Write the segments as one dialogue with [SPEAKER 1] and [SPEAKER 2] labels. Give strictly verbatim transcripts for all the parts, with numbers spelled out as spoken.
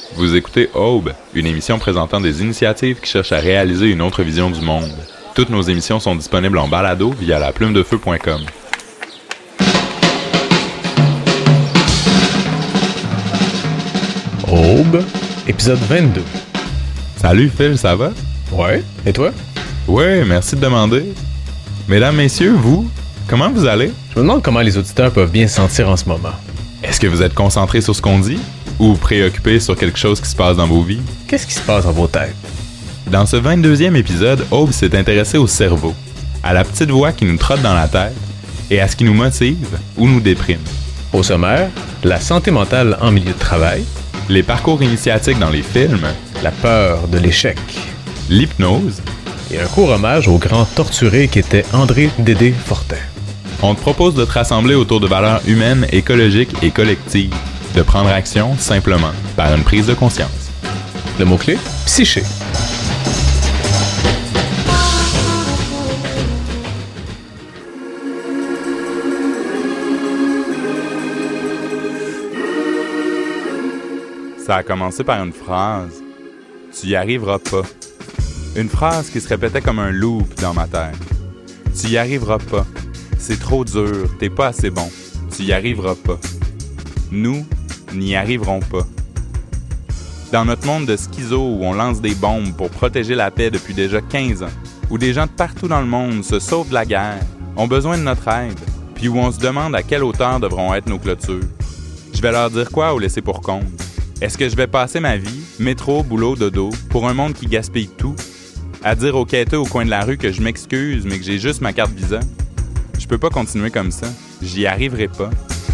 [SPEAKER 1] Vous écoutez Aube, une émission présentant des initiatives qui cherchent à réaliser une autre vision du monde. Toutes nos émissions sont disponibles en balado via la plume de feu point com.
[SPEAKER 2] Aube, épisode vingt-deux.
[SPEAKER 1] Salut Phil, ça va?
[SPEAKER 2] Ouais, et toi?
[SPEAKER 1] Ouais, merci de demander. Mesdames, messieurs, vous, comment vous allez?
[SPEAKER 2] Je me demande comment les auditeurs peuvent bien se sentir en ce moment.
[SPEAKER 1] Est-ce que vous êtes concentrés sur ce qu'on dit? Ou préoccupés sur quelque chose qui se passe dans vos vies?
[SPEAKER 2] Qu'est-ce qui se passe dans vos têtes?
[SPEAKER 1] Dans ce vingt-deuxième épisode, Aube s'est intéressé au cerveau, à la petite voix qui nous trotte dans la tête et à ce qui nous motive ou nous déprime.
[SPEAKER 2] Au sommaire, la santé mentale en milieu de travail,
[SPEAKER 1] Les parcours initiatiques dans les films,
[SPEAKER 2] la peur de l'échec
[SPEAKER 1] l'hypnose.
[SPEAKER 2] et un court hommage au grand torturé qui était André Dédé Fortin.
[SPEAKER 1] On te propose de te rassembler autour de valeurs humaines, écologiques et collectives, de prendre action simplement par une prise de conscience.
[SPEAKER 2] Le mot-clé, psyché.
[SPEAKER 1] Ça a commencé par une phrase. Tu y arriveras pas. Une phrase qui se répétait comme un loop dans ma tête. Tu y arriveras pas. C'est trop dur, t'es pas assez bon. Tu y arriveras pas. Nous n'y arriverons pas. Dans notre monde de schizo où on lance des bombes pour protéger la paix depuis déjà quinze ans, où des gens de partout dans le monde se sauvent de la guerre, ont besoin de notre aide, puis où on se demande à quelle hauteur devront être nos clôtures. Je vais leur dire quoi ou laisser pour compte? Est-ce que je vais passer ma vie, métro, boulot, dodo, pour un monde qui gaspille tout? À dire aux quêteux au coin de la rue que je m'excuse mais que j'ai juste ma carte Visa? Je peux pas continuer comme ça. J'y arriverai pas.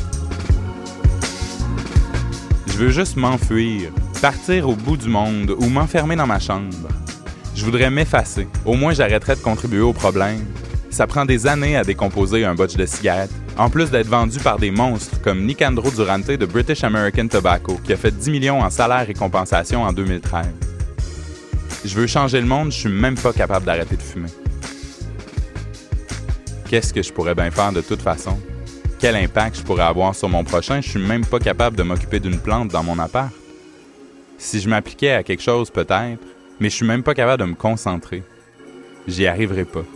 [SPEAKER 1] Je veux juste m'enfuir, partir au bout du monde ou m'enfermer dans ma chambre. Je voudrais m'effacer. Au moins, j'arrêterais de contribuer au problème. Ça prend des années à décomposer un botch de cigarettes, en plus d'être vendu par des monstres comme Nicandro Durante de British American Tobacco, qui a fait dix millions en salaire et compensation en deux mille treize. Je veux changer le monde, je suis même pas capable d'arrêter de fumer. Qu'est-ce que je pourrais bien faire de toute façon? Quel impact je pourrais avoir sur mon prochain? Je suis même pas capable de m'occuper d'une plante dans mon appart. Si je m'appliquais à quelque chose, peut-être, mais je suis même pas capable de me concentrer. J'y arriverai pas.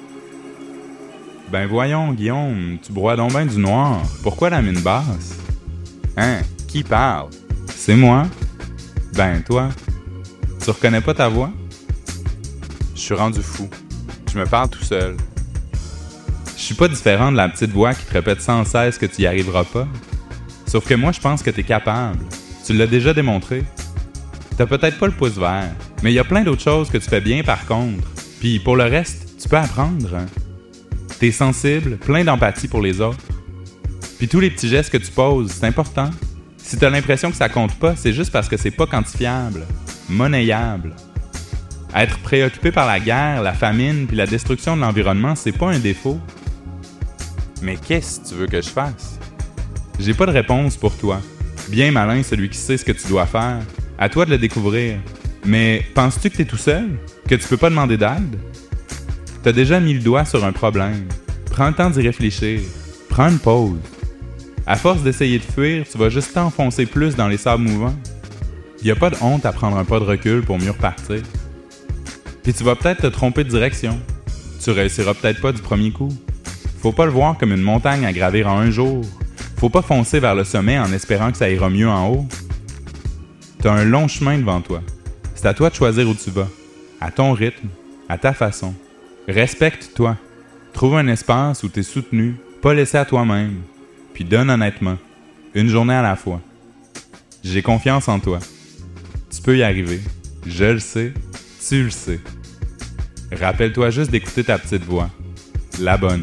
[SPEAKER 1] Ben voyons, Guillaume, tu broies donc ben du noir. Pourquoi la mine basse? Hein? Qui parle? C'est moi? Ben toi? Tu reconnais pas ta voix? Je suis rendu fou. Je me parle tout seul. Je suis pas différent de la petite voix qui te répète sans cesse que tu y arriveras pas. Sauf que moi, je pense que t'es capable. Tu l'as déjà démontré. T'as peut-être pas le pouce vert, mais il y a plein d'autres choses que tu fais bien par contre. Puis pour le reste, tu peux apprendre. Hein? T'es sensible, plein d'empathie pour les autres. Puis tous les petits gestes que tu poses, c'est important. Si t'as l'impression que ça compte pas, c'est juste parce que c'est pas quantifiable, monnayable. Être préoccupé par la guerre, la famine puis la destruction de l'environnement, c'est pas un défaut. Mais qu'est-ce que tu veux que je fasse? J'ai pas de réponse pour toi. Bien malin celui qui sait ce que tu dois faire. À toi de le découvrir. Mais penses-tu que t'es tout seul? Que tu peux pas demander d'aide? T'as déjà mis le doigt sur un problème. Prends le temps d'y réfléchir. Prends une pause. À force d'essayer de fuir, tu vas juste t'enfoncer plus dans les sables mouvants. Y a pas de honte à prendre un pas de recul pour mieux repartir. Puis tu vas peut-être te tromper de direction. Tu réussiras peut-être pas du premier coup. Faut pas le voir comme une montagne à gravir en un jour. Faut pas foncer vers le sommet en espérant que ça ira mieux en haut. T'as un long chemin devant toi. C'est à toi de choisir où tu vas. À ton rythme, à ta façon. Respecte-toi. Trouve un espace où t'es soutenu, pas laissé à toi-même. Puis donne honnêtement. Une journée à la fois. J'ai confiance en toi. Tu peux y arriver. Je le sais. Tu le sais. Rappelle-toi juste d'écouter ta petite voix. La bonne.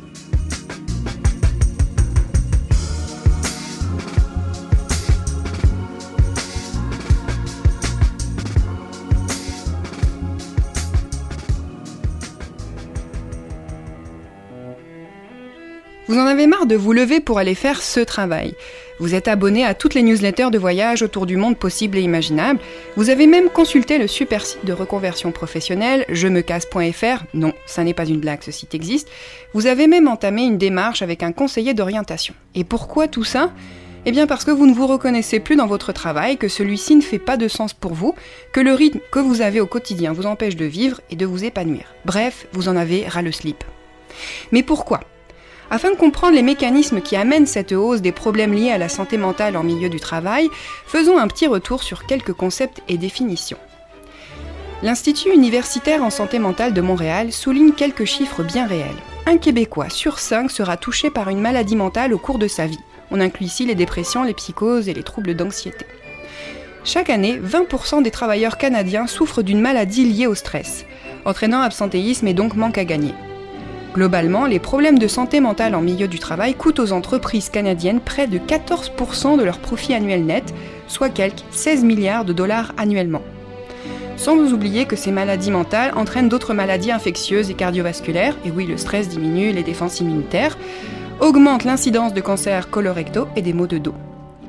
[SPEAKER 3] Vous en avez marre de vous lever pour aller faire ce travail. Vous êtes abonné à toutes les newsletters de voyage autour du monde possible et imaginable. Vous avez même consulté le super site de reconversion professionnelle je me casse point f r. Non, ça n'est pas une blague, ce site existe. Vous avez même entamé une démarche avec un conseiller d'orientation. Et pourquoi tout ça ? Eh bien parce que vous ne vous reconnaissez plus dans votre travail, que celui-ci ne fait pas de sens pour vous, que le rythme que vous avez au quotidien vous empêche de vivre et de vous épanouir. Bref, vous en avez ras le slip. Mais pourquoi ? Afin de comprendre les mécanismes qui amènent cette hausse des problèmes liés à la santé mentale en milieu du travail, faisons un petit retour sur quelques concepts et définitions. L'Institut universitaire en santé mentale de Montréal souligne quelques chiffres bien réels. Un Québécois sur cinq sera touché par une maladie mentale au cours de sa vie. On inclut ici les dépressions, les psychoses et les troubles d'anxiété. Chaque année, vingt pour cent des travailleurs canadiens souffrent d'une maladie liée au stress, entraînant absentéisme et donc manque à gagner. Globalement, les problèmes de santé mentale en milieu du travail coûtent aux entreprises canadiennes près de quatorze pour cent de leur profit annuel net, soit quelque seize milliards de dollars annuellement. Sans vous oublier que ces maladies mentales entraînent d'autres maladies infectieuses et cardiovasculaires, et oui, le stress diminue les défenses immunitaires, augmente l'incidence de cancers colorectaux et des maux de dos.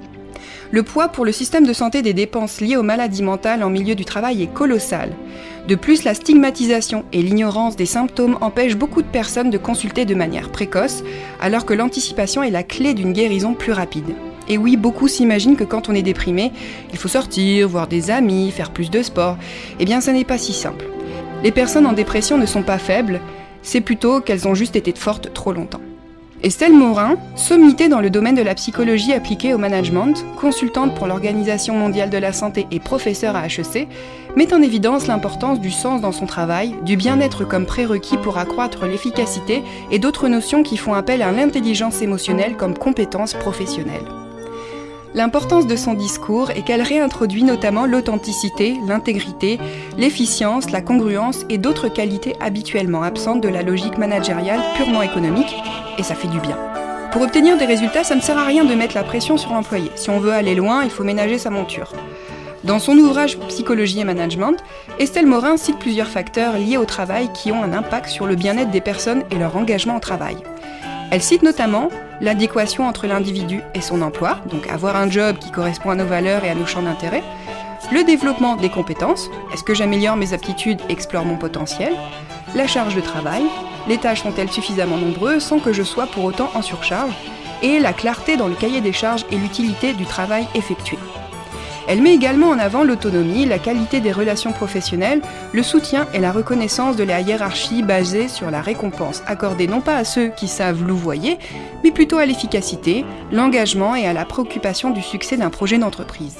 [SPEAKER 3] Le poids pour le système de santé des dépenses liées aux maladies mentales en milieu du travail est colossal. De plus, la stigmatisation et l'ignorance des symptômes empêchent beaucoup de personnes de consulter de manière précoce, alors que l'anticipation est la clé d'une guérison plus rapide. Et oui, beaucoup s'imaginent que quand on est déprimé, il faut sortir, voir des amis, faire plus de sport. Eh bien, ça n'est pas si simple. Les personnes en dépression ne sont pas faibles, c'est plutôt qu'elles ont juste été fortes trop longtemps. Estelle Morin, sommité dans le domaine de la psychologie appliquée au management, consultante pour l'Organisation mondiale de la santé et professeure à H E C, met en évidence l'importance du sens dans son travail, du bien-être comme prérequis pour accroître l'efficacité et d'autres notions qui font appel à l'intelligence émotionnelle comme compétence professionnelle. L'importance de son discours est qu'elle réintroduit notamment l'authenticité, l'intégrité, l'efficience, la congruence et d'autres qualités habituellement absentes de la logique managériale purement économique, et ça fait du bien. Pour obtenir des résultats, ça ne sert à rien de mettre la pression sur l'employé. Si on veut aller loin, il faut ménager sa monture. Dans son ouvrage Psychologie et Management, Estelle Morin cite plusieurs facteurs liés au travail qui ont un impact sur le bien-être des personnes et leur engagement au travail. Elle cite notamment l'adéquation entre l'individu et son emploi, donc avoir un job qui correspond à nos valeurs et à nos champs d'intérêt, le développement des compétences, est-ce que j'améliore mes aptitudes et explore mon potentiel, la charge de travail, les tâches sont-elles suffisamment nombreuses sans que je sois pour autant en surcharge, et la clarté dans le cahier des charges et l'utilité du travail effectué. Elle met également en avant l'autonomie, la qualité des relations professionnelles, le soutien et la reconnaissance de la hiérarchie basée sur la récompense accordée non pas à ceux qui savent louvoyer, mais plutôt à l'efficacité, l'engagement et à la préoccupation du succès d'un projet d'entreprise.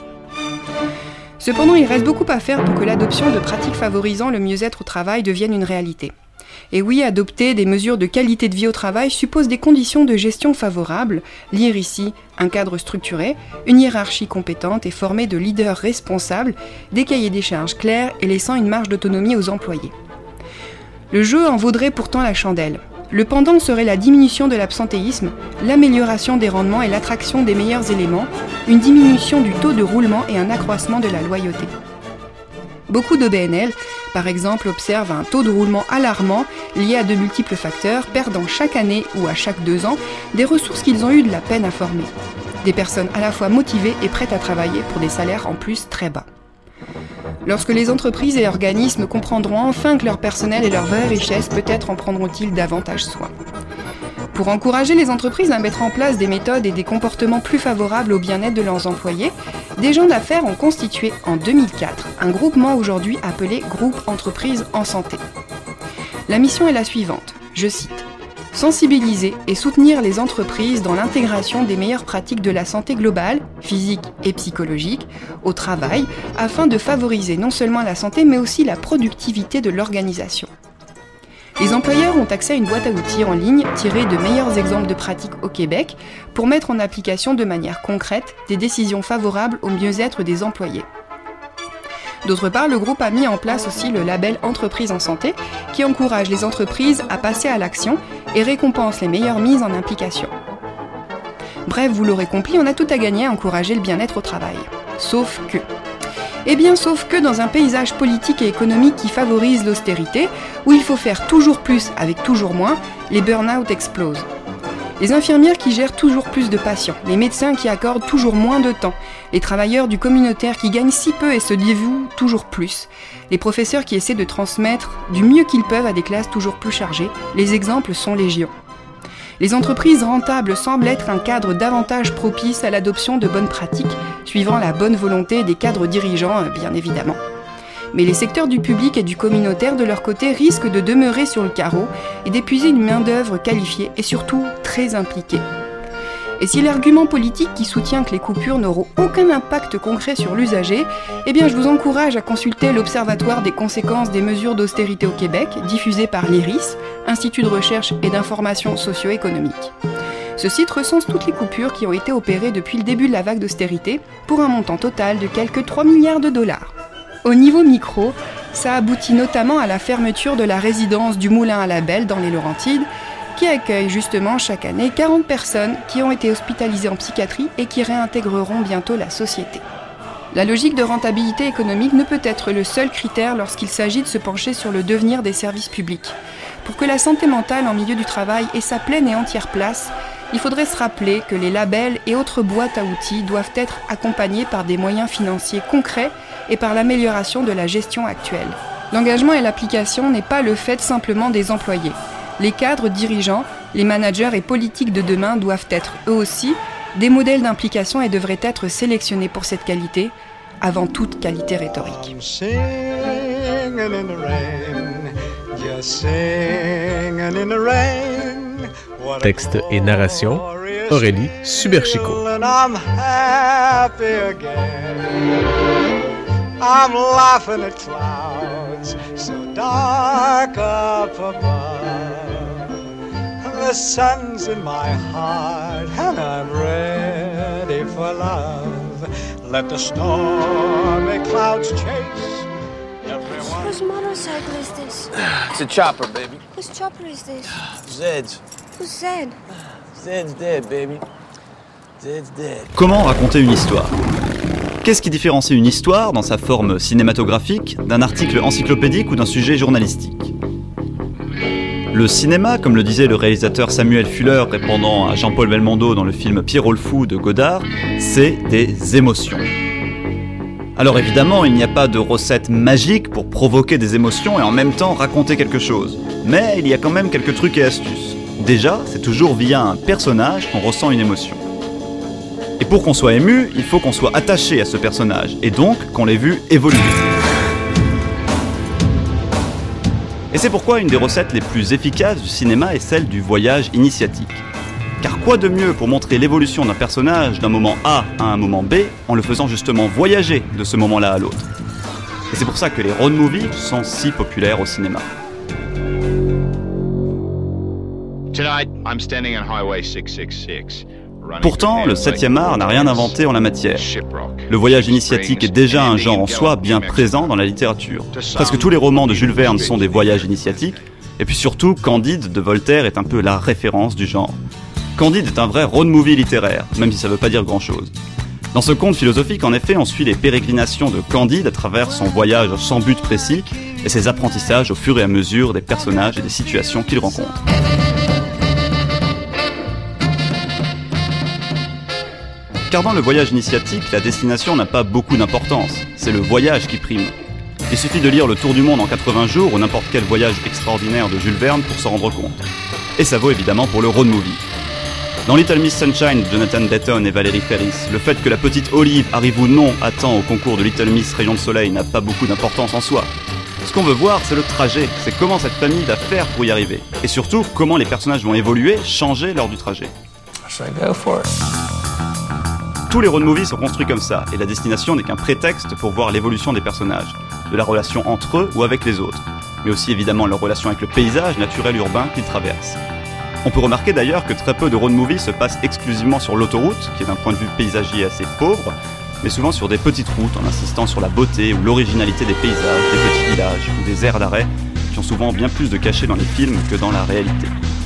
[SPEAKER 3] Cependant, il reste beaucoup à faire pour que l'adoption de pratiques favorisant le mieux-être au travail devienne une réalité. Et oui, adopter des mesures de qualité de vie au travail suppose des conditions de gestion favorables, lire ici un cadre structuré, une hiérarchie compétente et formée de leaders responsables, des cahiers des charges clairs et laissant une marge d'autonomie aux employés. Le jeu en vaudrait pourtant la chandelle. Le pendant serait la diminution de l'absentéisme, l'amélioration des rendements et l'attraction des meilleurs éléments, une diminution du taux de roulement et un accroissement de la loyauté. Beaucoup d'O B N L, par exemple, observent un taux de roulement alarmant lié à de multiples facteurs, perdant chaque année ou à chaque deux ans des ressources qu'ils ont eu de la peine à former. Des personnes à la fois motivées et prêtes à travailler pour des salaires en plus très bas. Lorsque les entreprises et organismes comprendront enfin que leur personnel est leur vraie richesse, peut-être en prendront-ils davantage soin. Pour encourager les entreprises à mettre en place des méthodes et des comportements plus favorables au bien-être de leurs employés, des gens d'affaires ont constitué en deux mille quatre un groupement aujourd'hui appelé Groupe Entreprises en Santé. La mission est la suivante, je cite, « Sensibiliser et soutenir les entreprises dans l'intégration des meilleures pratiques de la santé globale, physique et psychologique, au travail, afin de favoriser non seulement la santé mais aussi la productivité de l'organisation. » Les employeurs ont accès à une boîte à outils en ligne tirée de meilleurs exemples de pratiques au Québec pour mettre en application de manière concrète des décisions favorables au mieux-être des employés. D'autre part, le groupe a mis en place aussi le label Entreprises en santé qui encourage les entreprises à passer à l'action et récompense les meilleures mises en implication. Bref, vous l'aurez compris, on a tout à gagner à encourager le bien-être au travail. Sauf que... Eh bien, sauf que dans un paysage politique et économique qui favorise l'austérité, où il faut faire toujours plus avec toujours moins, les burn-out explosent. Les infirmières qui gèrent toujours plus de patients, les médecins qui accordent toujours moins de temps, les travailleurs du communautaire qui gagnent si peu et se dévouent toujours plus, les professeurs qui essaient de transmettre du mieux qu'ils peuvent à des classes toujours plus chargées, les exemples sont légion. Les entreprises rentables semblent être un cadre davantage propice à l'adoption de bonnes pratiques, suivant la bonne volonté des cadres dirigeants, bien évidemment. Mais les secteurs du public et du communautaire, de leur côté, risquent de demeurer sur le carreau et d'épuiser une main-d'œuvre qualifiée et surtout très impliquée. Et si l'argument politique qui soutient que les coupures n'auront aucun impact concret sur l'usager, eh bien je vous encourage à consulter l'Observatoire des conséquences des mesures d'austérité au Québec, diffusé par l'I R I S, Institut de recherche et d'information socio-économique. Ce site recense toutes les coupures qui ont été opérées depuis le début de la vague d'austérité, pour un montant total de quelques trois milliards de dollars. Au niveau micro, ça aboutit notamment à la fermeture de la résidence du Moulin à la Belle dans les Laurentides, qui accueille justement chaque année quarante personnes qui ont été hospitalisées en psychiatrie et qui réintégreront bientôt la société. La logique de rentabilité économique ne peut être le seul critère lorsqu'il s'agit de se pencher sur le devenir des services publics. Pour que la santé mentale en milieu du travail ait sa pleine et entière place, il faudrait se rappeler que les labels et autres boîtes à outils doivent être accompagnés par des moyens financiers concrets et par l'amélioration de la gestion actuelle. L'engagement et l'application n'est pas le fait simplement des employés. Les cadres dirigeants, les managers et politiques de demain doivent être, eux aussi, des modèles d'implication et devraient être sélectionnés pour cette qualité, avant toute qualité rhétorique.
[SPEAKER 2] Texte et narration, Aurélie Suberchico.
[SPEAKER 4] I'm laughing at clouds so dark up above. The sun's in my heart and I'm ready for love. Let the stormy clouds chase everyone.
[SPEAKER 5] Whose motorcycle is this?
[SPEAKER 6] It's a chopper, baby.
[SPEAKER 5] Whose chopper is this?
[SPEAKER 6] Zed's.
[SPEAKER 5] Who's Zed?
[SPEAKER 6] Zed's dead, baby. Zed's dead.
[SPEAKER 7] Comment raconter une histoire ? Qu'est-ce qui différencie une histoire, dans sa forme cinématographique, d'un article encyclopédique ou d'un sujet journalistique ? Le cinéma, comme le disait le réalisateur Samuel Fuller répondant à Jean-Paul Belmondo dans le film Pierrot le Fou de Godard, c'est des émotions. Alors évidemment, il n'y a pas de recette magique pour provoquer des émotions et en même temps raconter quelque chose. Mais il y a quand même quelques trucs et astuces. Déjà, c'est toujours via un personnage qu'on ressent une émotion. Et pour qu'on soit ému, il faut qu'on soit attaché à ce personnage, et donc qu'on l'ait vu évoluer. Et c'est pourquoi une des recettes les plus efficaces du cinéma est celle du voyage initiatique. Car quoi de mieux pour montrer l'évolution d'un personnage d'un moment A à un moment B, en le faisant justement voyager de ce moment-là à l'autre. Et c'est pour ça que les road movies sont si populaires au cinéma.
[SPEAKER 8] Tonight, I'm standing on Highway six six six.
[SPEAKER 7] Pourtant, le septième art n'a rien inventé en la matière. Le voyage initiatique est déjà un genre en soi bien présent dans la littérature. Presque tous les romans de Jules Verne sont des voyages initiatiques, et puis surtout, Candide de Voltaire est un peu la référence du genre. Candide est un vrai road movie littéraire, même si ça veut pas dire grand-chose. Dans ce conte philosophique, en effet, on suit les pérégrinations de Candide à travers son voyage sans but précis, et ses apprentissages au fur et à mesure des personnages et des situations qu'il rencontre. Car dans le voyage initiatique, la destination n'a pas beaucoup d'importance, c'est le voyage qui prime. Il suffit de lire Le Tour du Monde en quatre-vingts jours ou n'importe quel voyage extraordinaire de Jules Verne pour s'en rendre compte. Et ça vaut évidemment pour le road movie. Dans Little Miss Sunshine de Jonathan Dayton et Valérie Ferris, le fait que la petite Olive arrive ou non à temps au concours de Little Miss Rayon de Soleil n'a pas beaucoup d'importance en soi. Ce qu'on veut voir, c'est le trajet, c'est comment cette famille va faire pour y arriver. Et surtout, comment les personnages vont évoluer, changer lors du trajet.
[SPEAKER 6] So go for it.
[SPEAKER 7] Tous les road movies sont construits comme ça, et la destination n'est qu'un prétexte pour voir l'évolution des personnages, de la relation entre eux ou avec les autres, mais aussi évidemment leur relation avec le paysage naturel urbain qu'ils traversent. On peut remarquer d'ailleurs que très peu de road movies se passent exclusivement sur l'autoroute, qui est d'un point de vue paysager assez pauvre, mais souvent sur des petites routes en insistant sur la beauté ou l'originalité des paysages, des petits villages ou des aires d'arrêt, qui ont souvent bien plus de cachet dans les films que dans la réalité.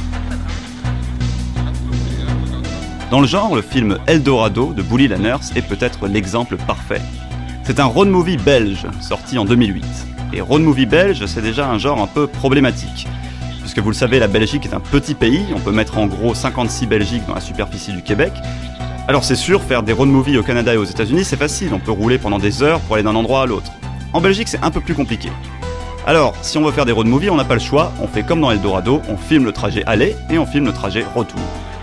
[SPEAKER 7] Dans le genre, le film Eldorado de Bully Lanners est peut-être l'exemple parfait. C'est un road movie belge, sorti en deux mille huit. Et road movie belge, c'est déjà un genre un peu problématique. Puisque vous le savez, la Belgique est un petit pays, on peut mettre en gros cinquante-six Belgiques dans la superficie du Québec. Alors c'est sûr, faire des road movies au Canada et aux États-Unis, c'est facile, on peut rouler pendant des heures pour aller d'un endroit à l'autre. En Belgique, c'est un peu plus compliqué. Alors, si on veut faire des road movies, on n'a pas le choix, on fait comme dans Eldorado, on filme le trajet aller et on filme le trajet retour.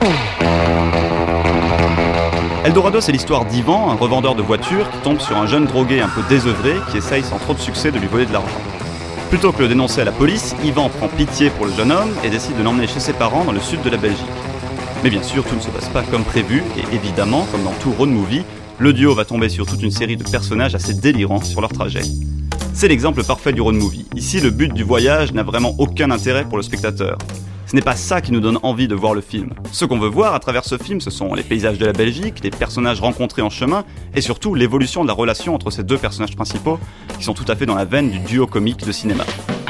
[SPEAKER 7] Eldorado, c'est l'histoire d'Ivan, un revendeur de voitures qui tombe sur un jeune drogué un peu désœuvré qui essaye sans trop de succès de lui voler de l'argent. Plutôt que de le dénoncer à la police, Ivan prend pitié pour le jeune homme et décide de l'emmener chez ses parents dans le sud de la Belgique. Mais bien sûr, tout ne se passe pas comme prévu et évidemment, comme dans tout road movie, le duo va tomber sur toute une série de personnages assez délirants sur leur trajet. C'est l'exemple parfait du road movie. Ici, le but du voyage n'a vraiment aucun intérêt pour le spectateur. Ce n'est pas ça qui nous donne envie de voir le film. Ce qu'on veut voir à travers ce film, ce sont les paysages de la Belgique, les personnages rencontrés en chemin, et surtout l'évolution de la relation entre ces deux personnages principaux, qui sont tout à fait dans la veine du duo comique de cinéma.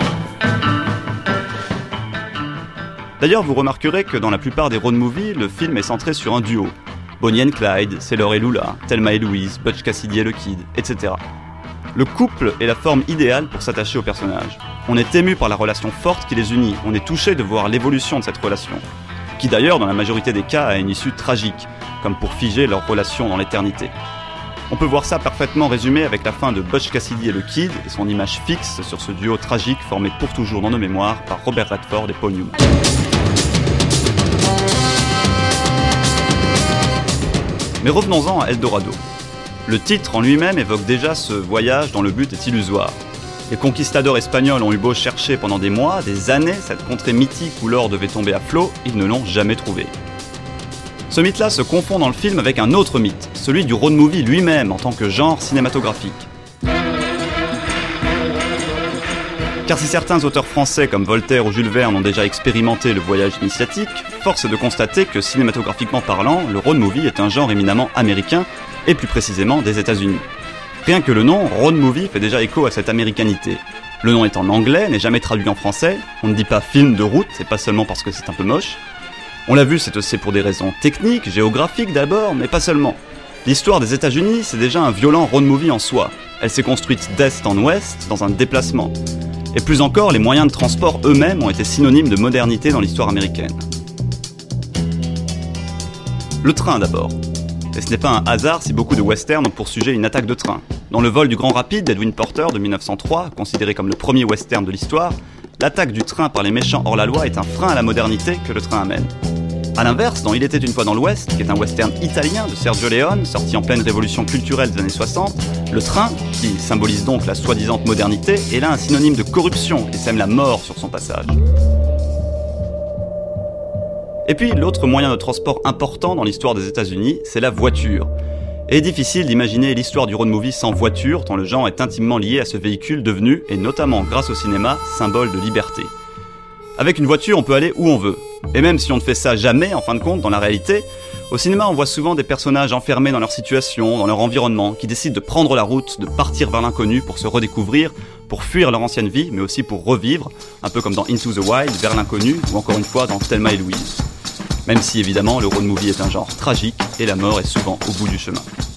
[SPEAKER 7] D'ailleurs, vous remarquerez que dans la plupart des road movies, le film est centré sur un duo. Bonnie and Clyde, Sailor et Lula, Thelma et Louise, Butch Cassidy et le Kid, et cetera. Le couple est la forme idéale pour s'attacher aux personnages. On est ému par la relation forte qui les unit, on est touché de voir l'évolution de cette relation, qui d'ailleurs dans la majorité des cas a une issue tragique, comme pour figer leur relation dans l'éternité. On peut voir ça parfaitement résumé avec la fin de Butch Cassidy et le Kid et son image fixe sur ce duo tragique formé pour toujours dans nos mémoires par Robert Redford et Paul Newman. Mais revenons-en à Eldorado. Le titre en lui-même évoque déjà ce voyage dont le but est illusoire. Les conquistadors espagnols ont eu beau chercher pendant des mois, des années, cette contrée mythique où l'or devait tomber à flot, ils ne l'ont jamais trouvé. Ce mythe-là se confond dans le film avec un autre mythe, celui du road movie lui-même en tant que genre cinématographique. Car si certains auteurs français comme Voltaire ou Jules Verne ont déjà expérimenté le voyage initiatique, force est de constater que cinématographiquement parlant, le road movie est un genre éminemment américain, et plus précisément des États-Unis. Rien que le nom, road movie, fait déjà écho à cette américanité. Le nom est en anglais, n'est jamais traduit en français, on ne dit pas film de route, et pas seulement parce que c'est un peu moche. On l'a vu, c'est aussi pour des raisons techniques, géographiques d'abord, mais pas seulement. L'histoire des États-Unis, c'est déjà un violent road movie en soi. Elle s'est construite d'est en ouest, dans un déplacement. Et plus encore, les moyens de transport eux-mêmes ont été synonymes de modernité dans l'histoire américaine. Le train d'abord. Et ce n'est pas un hasard si beaucoup de westerns ont pour sujet une attaque de train. Dans Le vol du Grand Rapide d'Edwin Porter de mille neuf cent trois, considéré comme le premier western de l'histoire, l'attaque du train par les méchants hors-la-loi est un frein à la modernité que le train amène. A l'inverse, dans Il était une fois dans l'Ouest, qui est un western italien de Sergio Leone, sorti en pleine révolution culturelle des années soixante, le train, qui symbolise donc la soi-disant modernité, est là un synonyme de corruption et sème la mort sur son passage. Et puis, l'autre moyen de transport important dans l'histoire des États-Unis, c'est la voiture. Et difficile d'imaginer l'histoire du road movie sans voiture, tant le genre est intimement lié à ce véhicule devenu, et notamment grâce au cinéma, symbole de liberté. Avec une voiture, on peut aller où on veut. Et même si on ne fait ça jamais, en fin de compte, dans la réalité, au cinéma, on voit souvent des personnages enfermés dans leur situation, dans leur environnement, qui décident de prendre la route, de partir vers l'inconnu pour se redécouvrir, pour fuir leur ancienne vie, mais aussi pour revivre, un peu comme dans Into the Wild, vers l'inconnu, ou encore une fois dans Thelma et Louise. Même si évidemment le road movie est un genre tragique et la mort est souvent au bout du chemin.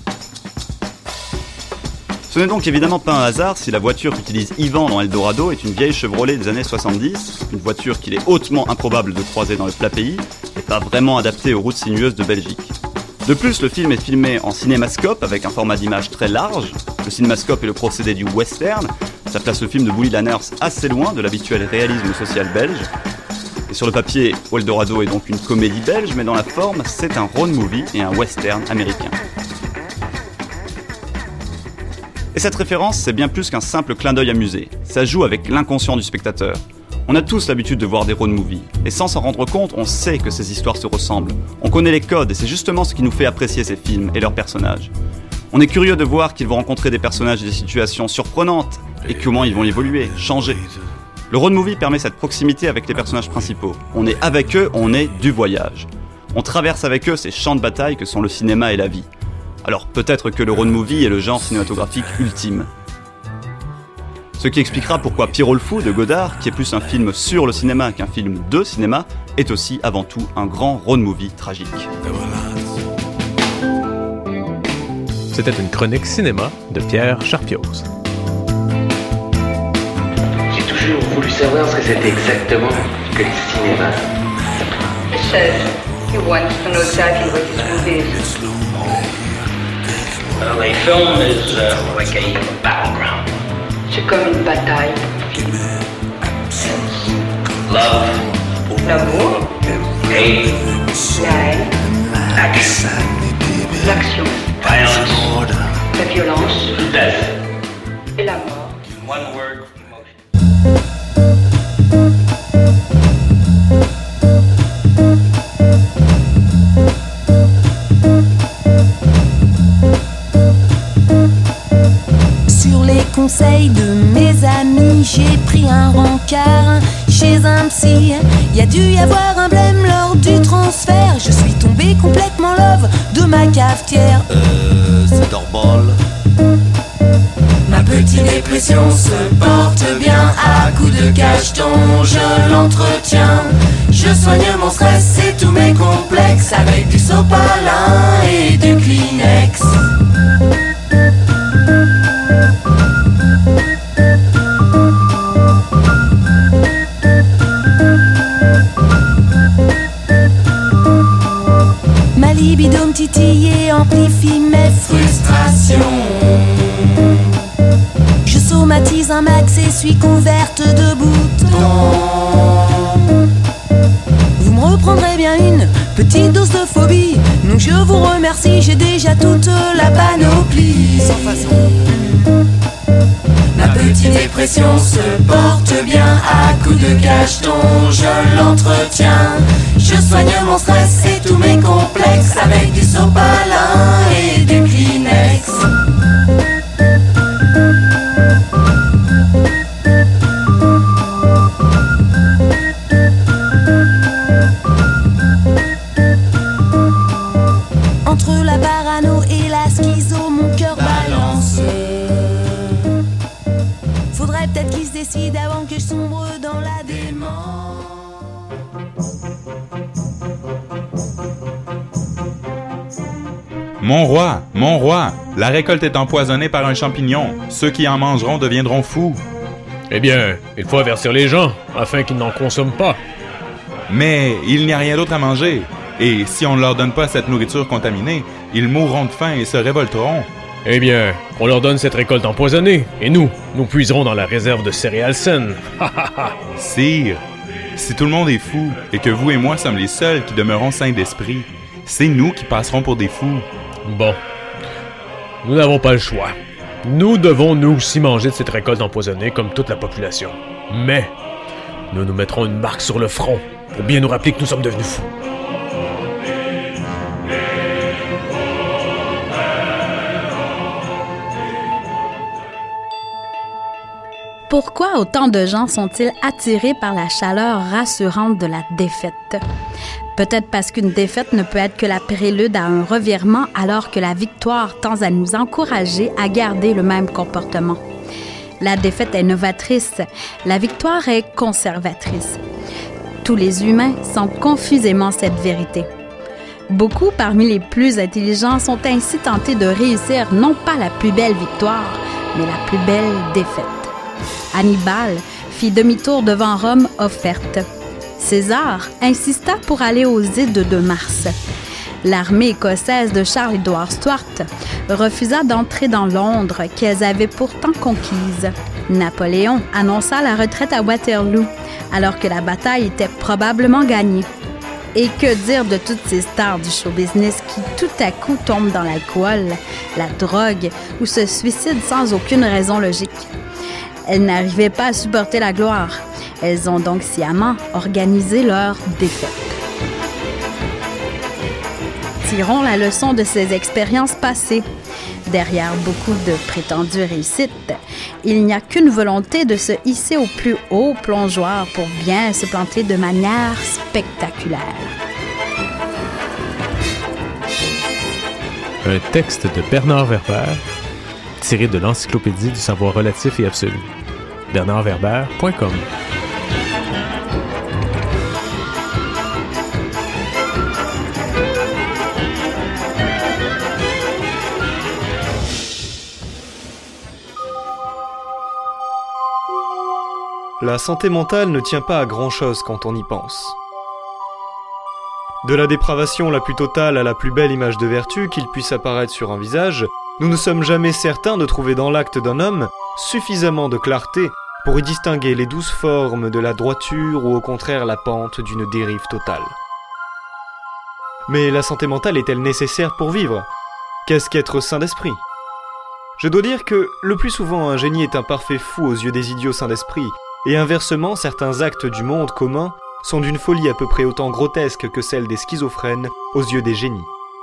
[SPEAKER 7] Ce n'est donc évidemment pas un hasard si la voiture qu'utilise Ivan dans Eldorado est une vieille Chevrolet des années soixante-dix, une voiture qu'il est hautement improbable de croiser dans le plat pays et pas vraiment adaptée aux routes sinueuses de Belgique. De plus, le film est filmé en cinémascope avec un format d'image très large. Le cinémascope est le procédé du western, ça place le film de Bully Lanners assez loin de l'habituel réalisme social belge. Et sur le papier, Eldorado est donc une comédie belge, mais dans la forme, c'est un road movie et un western américain. Et cette référence, c'est bien plus qu'un simple clin d'œil amusé. Ça joue avec l'inconscient du spectateur. On a tous l'habitude de voir des road movies, et sans s'en rendre compte, on sait que ces histoires se ressemblent. On connaît les codes, et c'est justement ce qui nous fait apprécier ces films et leurs personnages. On est curieux de voir qu'ils vont rencontrer des personnages et des situations surprenantes, et comment ils vont évoluer, changer. Le road movie permet cette proximité avec les personnages principaux. On est avec eux, on est du voyage. On traverse avec eux ces champs de bataille que sont le cinéma et la vie. Alors peut-être que le road movie est le genre cinématographique ultime. Ce qui expliquera pourquoi Pierrot le Fou de Godard, qui est plus un film sur le cinéma qu'un film de cinéma, est aussi avant tout un grand road movie tragique.
[SPEAKER 2] C'était une chronique cinéma de Pierre Charpioz.
[SPEAKER 9] J'ai toujours voulu savoir ce que c'était exactement que le cinéma.
[SPEAKER 10] It says he wants to know exactly what this movie is.
[SPEAKER 9] Well, a film is uh, like a battleground.
[SPEAKER 10] C'est comme une bataille.
[SPEAKER 9] Love.
[SPEAKER 10] L'amour,
[SPEAKER 9] Hate.
[SPEAKER 10] la haine,
[SPEAKER 9] Action.
[SPEAKER 10] l'action,
[SPEAKER 9] Violence.
[SPEAKER 10] la violence
[SPEAKER 9] Death.
[SPEAKER 10] et la mort.
[SPEAKER 9] One word. Emotion.
[SPEAKER 11] Sur les conseils de mes amis, j'ai pris un rencard chez un psy. Y a dû y avoir un blême lors du transfert. Je suis tombé complètement love de ma cafetière.
[SPEAKER 12] Euh, c'est normal.
[SPEAKER 11] Ma petite dépression se porte bien à coups de cacheton, je l'entretiens. Je soigne mon stress et tous mes complexes avec du sopalin et du Kleenex. Ma libido me titille et amplifie mes frustrations. Je somatise un max et suis couverte de boutons. Vous me reprendrez bien une petite dose de phobie. Non, je vous remercie, j'ai déjà toute la panoplie. Sans façon. Ma petite dépression se porte bien à coups de cacheton, je l'entretiens. Je soigne mon stress et tous mes complexes avec du sopalin et du Kleenex. Entre la parano et la schizo, mon cœur balance. Faudrait peut-être qu'il se décide avant que je sombre dans la démence.
[SPEAKER 1] Mon roi, mon roi, la récolte est empoisonnée par un champignon. Ceux qui en mangeront deviendront fous.
[SPEAKER 2] Eh bien, il faut avertir les gens, afin qu'ils n'en consomment pas.
[SPEAKER 1] Mais il n'y a rien d'autre à manger. Et si on ne leur donne pas cette nourriture contaminée, ils mourront de faim et se révolteront.
[SPEAKER 2] Eh bien, on leur donne cette récolte empoisonnée, et nous, nous puiserons dans la réserve de céréales saines.
[SPEAKER 1] Sire, si tout le monde est fou, et que vous et moi sommes les seuls qui demeurons sains d'esprit, c'est nous qui passerons pour des fous.
[SPEAKER 2] Bon, nous n'avons pas le choix. Nous devons nous aussi manger de cette récolte empoisonnée comme toute la population. Mais, nous nous mettrons une marque sur le front pour bien nous rappeler que nous sommes devenus fous.
[SPEAKER 13] Pourquoi autant de gens sont-ils attirés par la chaleur rassurante de la défaite? Peut-être parce qu'une défaite ne peut être que la prélude à un revirement, alors que la victoire tend à nous encourager à garder le même comportement. La défaite est novatrice, la victoire est conservatrice. Tous les humains sentent confusément cette vérité. Beaucoup parmi les plus intelligents sont ainsi tentés de réussir non pas la plus belle victoire, mais la plus belle défaite. Hannibal fit demi-tour devant Rome offerte. César insista pour aller aux Ides de Mars. L'armée écossaise de Charles-Édouard Stuart refusa d'entrer dans Londres qu'elles avaient pourtant conquise. Napoléon annonça la retraite à Waterloo, alors que la bataille était probablement gagnée. Et que dire de toutes ces stars du show business qui tout à coup tombent dans l'alcool, la drogue ou se suicident sans aucune raison logique? Elles n'arrivaient pas à supporter la gloire. Elles ont donc sciemment organisé leur défaite. Tirons la leçon de ces expériences passées. Derrière beaucoup de prétendues réussites, il n'y a qu'une volonté de se hisser au plus haut plongeoir pour bien se planter de manière spectaculaire.
[SPEAKER 2] Un texte de Bernard Werber, tiré de l'Encyclopédie du savoir relatif et absolu. bernard werber point com.
[SPEAKER 14] La santé mentale ne tient pas à grand-chose quand on y pense. De la dépravation la plus totale à la plus belle image de vertu qu'il puisse apparaître sur un visage, nous ne sommes jamais certains de trouver dans l'acte d'un homme suffisamment de clarté pour y distinguer les douces formes de la droiture ou au contraire la pente d'une dérive totale. Mais la santé mentale est-elle nécessaire pour vivre ? Qu'est-ce qu'être sain d'esprit ? Je dois dire que, le plus souvent, un génie est un parfait fou aux yeux des idiots sains d'esprit, et inversement, certains actes du monde commun sont d'une folie à peu près autant grotesque que celle des schizophrènes aux yeux des génies.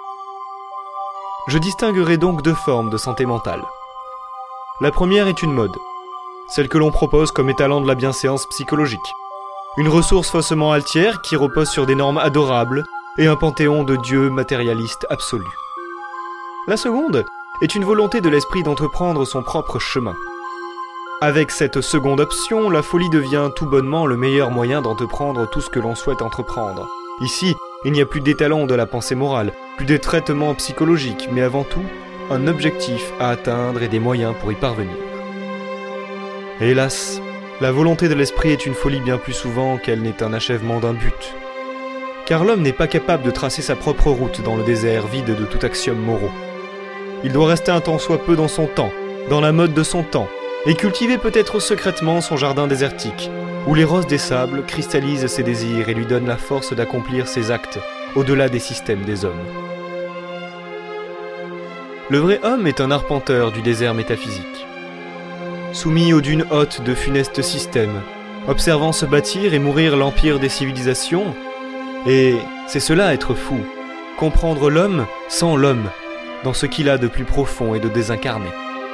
[SPEAKER 14] Je distinguerai donc deux formes de santé mentale. La première est une mode, celle que l'on propose comme étalant de la bienséance psychologique. Une ressource faussement altière qui repose sur des normes adorables et un panthéon de dieux matérialistes absolus. La seconde est une volonté de l'esprit d'entreprendre son propre chemin. Avec cette seconde option, la folie devient tout bonnement le meilleur moyen d'entreprendre tout ce que l'on souhaite entreprendre. Ici, il n'y a plus d'étalon de la pensée morale, plus de traitements psychologiques, mais avant tout, un objectif à atteindre et des moyens pour y parvenir. Hélas, la volonté de l'esprit est une folie bien plus souvent qu'elle n'est un achèvement d'un but. Car l'homme n'est pas capable de tracer sa propre route dans le désert vide de tout axiome moraux. Il doit rester un tant soit peu dans son temps, dans la mode de son temps, et cultiver peut-être secrètement son jardin désertique, où les roses des sables cristallisent ses désirs et lui donnent la force d'accomplir ses actes au-delà des systèmes des hommes. Le vrai homme est un arpenteur du désert métaphysique. Soumis aux dunes hautes de funestes systèmes, observant se bâtir et mourir l'empire des civilisations, et c'est cela être fou, comprendre l'homme sans l'homme, dans ce qu'il a de plus profond et de désincarné.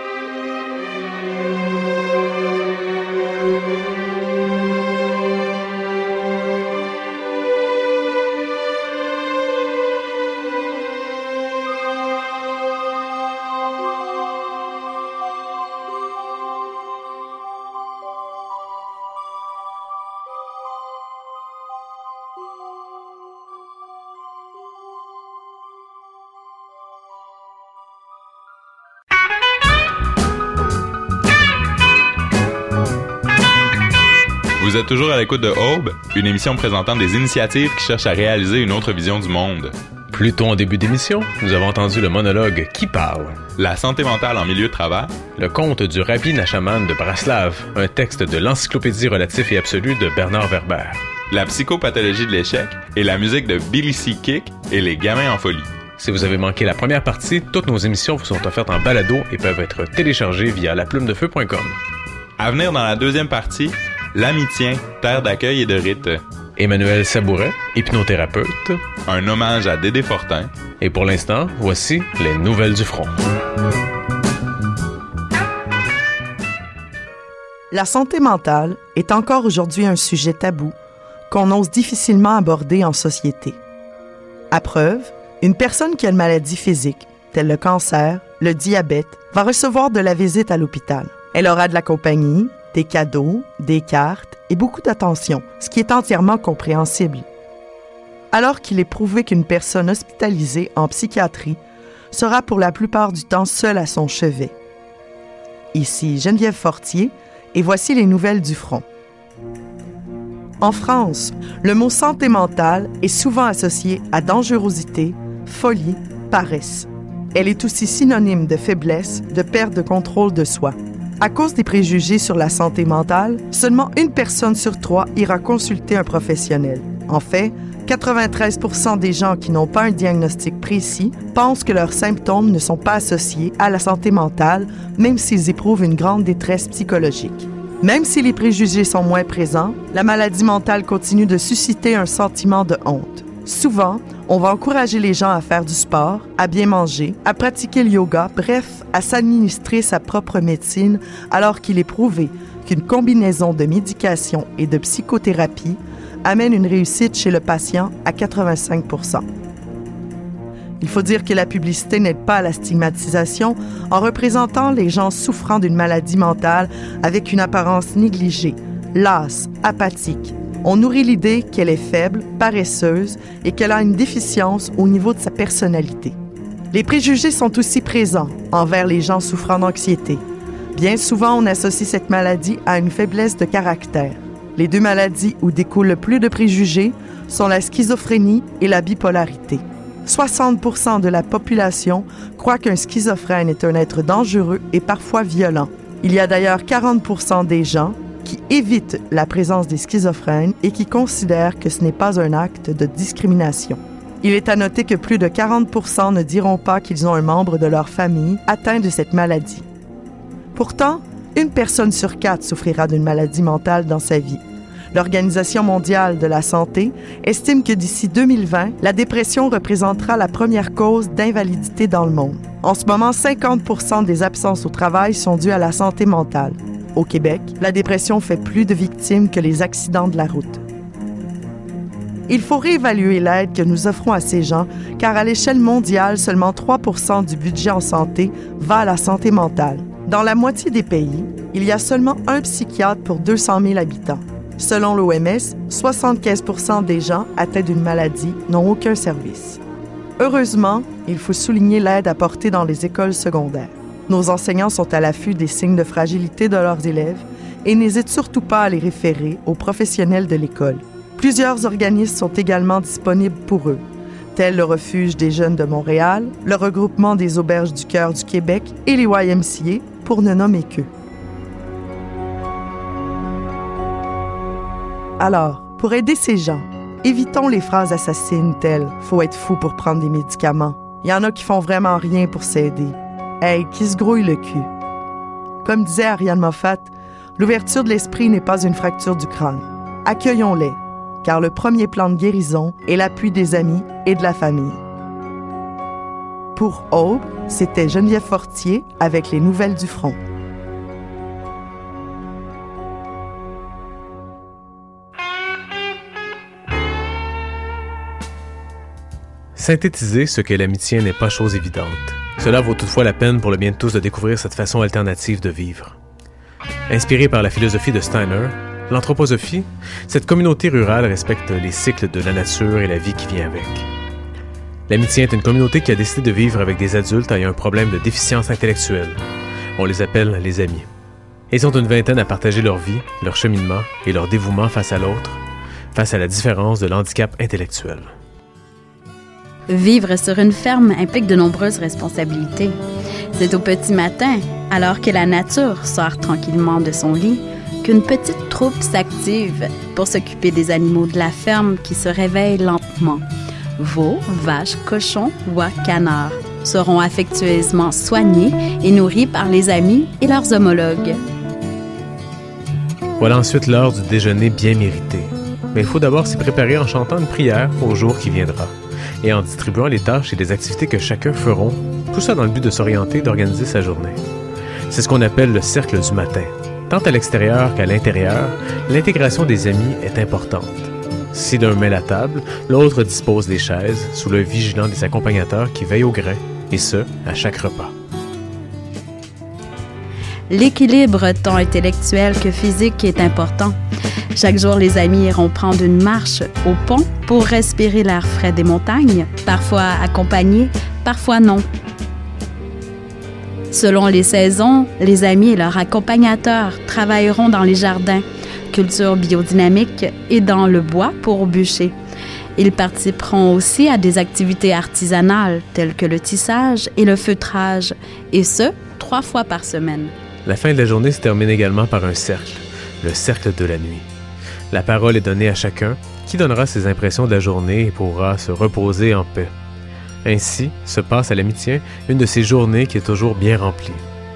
[SPEAKER 1] Vous êtes toujours à l'écoute de Aube, une émission présentant des initiatives qui cherchent à réaliser une autre vision du monde.
[SPEAKER 2] Plus tôt en début d'émission, nous avons entendu le monologue « Qui parle ?»,
[SPEAKER 1] la santé mentale en milieu de travail,
[SPEAKER 2] le conte du Rabbi Nachaman de Braslav, un texte de l'encyclopédie relatif et absolue de Bernard Werber,
[SPEAKER 1] la psychopathologie de l'échec et la musique de Billy C. Kick et les gamins en folie.
[SPEAKER 2] Si vous avez manqué la première partie, toutes nos émissions vous sont offertes en balado et peuvent être téléchargées via la plume de feu point com.
[SPEAKER 1] À venir dans la deuxième partie, L'Amitien, terre d'accueil et de rite.
[SPEAKER 2] Emmanuel Sabouret, hypnothérapeute.
[SPEAKER 1] Un hommage à Dédé Fortin.
[SPEAKER 2] Et pour l'instant, voici les nouvelles du front.
[SPEAKER 15] La santé mentale est encore aujourd'hui un sujet tabou qu'on ose difficilement aborder en société. À preuve, une personne qui a une maladie physique, telle le cancer, le diabète, va recevoir de la visite à l'hôpital. Elle aura de la compagnie, des cadeaux, des cartes et beaucoup d'attention, ce qui est entièrement compréhensible. Alors qu'il est prouvé qu'une personne hospitalisée en psychiatrie sera pour la plupart du temps seule à son chevet. Ici Geneviève Fortier, et voici les nouvelles du front. En France, le mot santé mentale est souvent associé à dangerosité, folie, paresse. Elle est aussi synonyme de faiblesse, de perte de contrôle de soi. À cause des préjugés sur la santé mentale, seulement une personne sur trois ira consulter un professionnel. En fait, quatre-vingt-treize pour cent des gens qui n'ont pas un diagnostic précis pensent que leurs symptômes ne sont pas associés à la santé mentale, même s'ils éprouvent une grande détresse psychologique. Même si les préjugés sont moins présents, la maladie mentale continue de susciter un sentiment de honte. Souvent, on va encourager les gens à faire du sport, à bien manger, à pratiquer le yoga, bref, à s'administrer sa propre médecine, alors qu'il est prouvé qu'une combinaison de médication et de psychothérapie amène une réussite chez le patient à quatre-vingt-cinq pour cent. Il faut dire que la publicité n'aide pas à la stigmatisation en représentant les gens souffrant d'une maladie mentale avec une apparence négligée, lasse, apathique. On nourrit l'idée qu'elle est faible, paresseuse et qu'elle a une déficience au niveau de sa personnalité. Les préjugés sont aussi présents envers les gens souffrant d'anxiété. Bien souvent, on associe cette maladie à une faiblesse de caractère. Les deux maladies où découle le plus de préjugés sont la schizophrénie et la bipolarité. soixante pour cent de la population croit qu'un schizophrène est un être dangereux et parfois violent. Il y a d'ailleurs quarante pour cent des gens qui évitent la présence des schizophrènes et qui considèrent que ce n'est pas un acte de discrimination. Il est à noter que plus de quarante pour cent ne diront pas qu'ils ont un membre de leur famille atteint de cette maladie. Pourtant, une personne sur quatre souffrira d'une maladie mentale dans sa vie. L'Organisation mondiale de la santé estime que d'ici deux mille vingt, la dépression représentera la première cause d'invalidité dans le monde. En ce moment, cinquante pour cent des absences au travail sont dues à la santé mentale. Au Québec, la dépression fait plus de victimes que les accidents de la route. Il faut réévaluer l'aide que nous offrons à ces gens, car à l'échelle mondiale, seulement trois pour cent du budget en santé va à la santé mentale. Dans la moitié des pays, il y a seulement un psychiatre pour deux cent mille habitants. Selon l'O M S, soixante-quinze pour cent des gens atteints d'une maladie n'ont aucun service. Heureusement, il faut souligner l'aide apportée dans les écoles secondaires. Nos enseignants sont à l'affût des signes de fragilité de leurs élèves et n'hésitent surtout pas à les référer aux professionnels de l'école. Plusieurs organismes sont également disponibles pour eux, tels le Refuge des jeunes de Montréal, le Regroupement des auberges du cœur du Québec et les Y M C A, pour ne nommer qu'eux. Alors, pour aider ces gens, évitons les phrases assassines telles « faut être fou pour prendre des médicaments ». Il y en a qui font vraiment rien pour s'aider. Hey, qui se grouille le cul. Comme disait Ariane Moffat, l'ouverture de l'esprit n'est pas une fracture du crâne. Accueillons-les, car le premier plan de guérison est l'appui des amis et de la famille. Pour Aube, c'était Geneviève Fortier avec les Nouvelles du Front.
[SPEAKER 2] Synthétiser ce qu'est l'amitié n'est pas chose évidente. Cela vaut toutefois la peine pour le bien de tous de découvrir cette façon alternative de vivre. Inspirée par la philosophie de Steiner, l'anthroposophie, cette communauté rurale respecte les cycles de la nature et la vie qui vient avec. L'amitié est une communauté qui a décidé de vivre avec des adultes ayant un problème de déficience intellectuelle. On les appelle les amis. Ils ont une vingtaine à partager leur vie, leur cheminement et leur dévouement face à l'autre, face à la différence de l'handicap intellectuel.
[SPEAKER 13] Vivre sur une ferme implique de nombreuses responsabilités. C'est au petit matin, alors que la nature sort tranquillement de son lit, qu'une petite troupe s'active pour s'occuper des animaux de la ferme qui se réveillent lentement. Veaux, vaches, cochons, oies, canards seront affectueusement soignés et nourris par les amis et leurs homologues.
[SPEAKER 2] Voilà ensuite l'heure du déjeuner bien mérité. Mais il faut d'abord s'y préparer en chantant une prière au jour qui viendra et en distribuant les tâches et les activités que chacun feront, tout ça dans le but de s'orienter et d'organiser sa journée. C'est ce qu'on appelle le cercle du matin. Tant à l'extérieur qu'à l'intérieur, l'intégration des amis est importante. Si l'un met la table, l'autre dispose les chaises, sous l'œil vigilant des accompagnateurs qui veillent au grain, et ce, à chaque repas.
[SPEAKER 13] L'équilibre tant intellectuel que physique est important. Chaque jour, les amis iront prendre une marche au pont pour respirer l'air frais des montagnes, parfois accompagnés, parfois non. Selon les saisons, les amis et leurs accompagnateurs travailleront dans les jardins, culture biodynamique et dans le bois pour bûcher. Ils participeront aussi à des activités artisanales telles que le tissage et le feutrage, et ce, trois fois par semaine.
[SPEAKER 2] La fin de la journée se termine également par un cercle, le cercle de la nuit. La parole est donnée à chacun, qui donnera ses impressions de la journée et pourra se reposer en paix. Ainsi se passe à l'amitié une de ces journées qui est toujours bien remplie.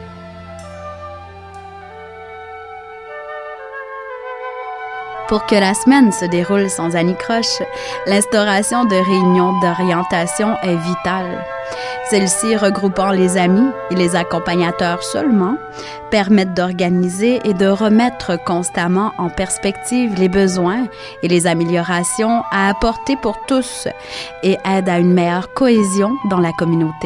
[SPEAKER 13] Pour que la semaine se déroule sans anicroche, l'instauration de réunions d'orientation est vitale. Celles-ci, regroupant les amis et les accompagnateurs seulement, permettent d'organiser et de remettre constamment en perspective les besoins et les améliorations à apporter pour tous et aident à une meilleure cohésion dans la communauté.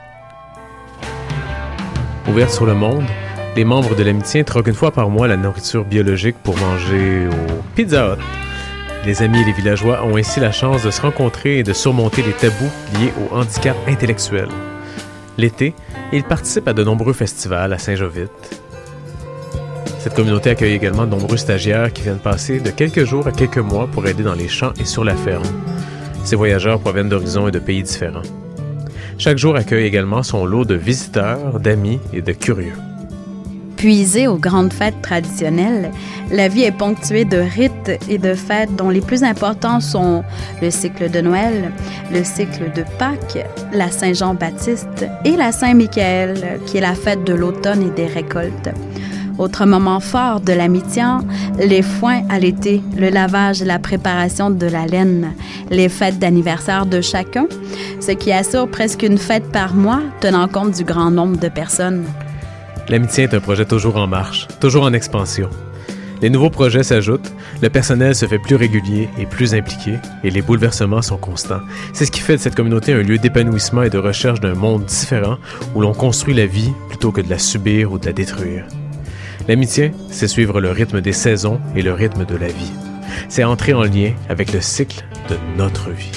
[SPEAKER 2] Ouverte sur le monde, les membres de l'amitié troquent une fois par mois la nourriture biologique pour manger au Pizza Hut. Les amis et les villageois ont ainsi la chance de se rencontrer et de surmonter les tabous liés au handicap intellectuel. L'été, ils participent à de nombreux festivals à Saint-Jovite. Cette communauté accueille également de nombreux stagiaires qui viennent passer de quelques jours à quelques mois pour aider dans les champs et sur la ferme. Ces voyageurs proviennent d'horizons et de pays différents. Chaque jour accueille également son lot de visiteurs, d'amis et de curieux.
[SPEAKER 13] Puisée aux grandes fêtes traditionnelles, la vie est ponctuée de rites et de fêtes dont les plus importants sont le cycle de Noël, le cycle de Pâques, la Saint-Jean-Baptiste et la Saint-Michael, qui est la fête de l'automne et des récoltes. Autre moment fort de la mi-temps, les foins à l'été, le lavage et la préparation de la laine, les fêtes d'anniversaire de chacun, ce qui assure presque une fête par mois, tenant compte du grand nombre de personnes.
[SPEAKER 2] L'amitié est un projet toujours en marche, toujours en expansion. Les nouveaux projets s'ajoutent, le personnel se fait plus régulier et plus impliqué, et les bouleversements sont constants. C'est ce qui fait de cette communauté un lieu d'épanouissement et de recherche d'un monde différent où l'on construit la vie plutôt que de la subir ou de la détruire. L'amitié, c'est suivre le rythme des saisons et le rythme de la vie. C'est entrer en lien avec le cycle de notre vie.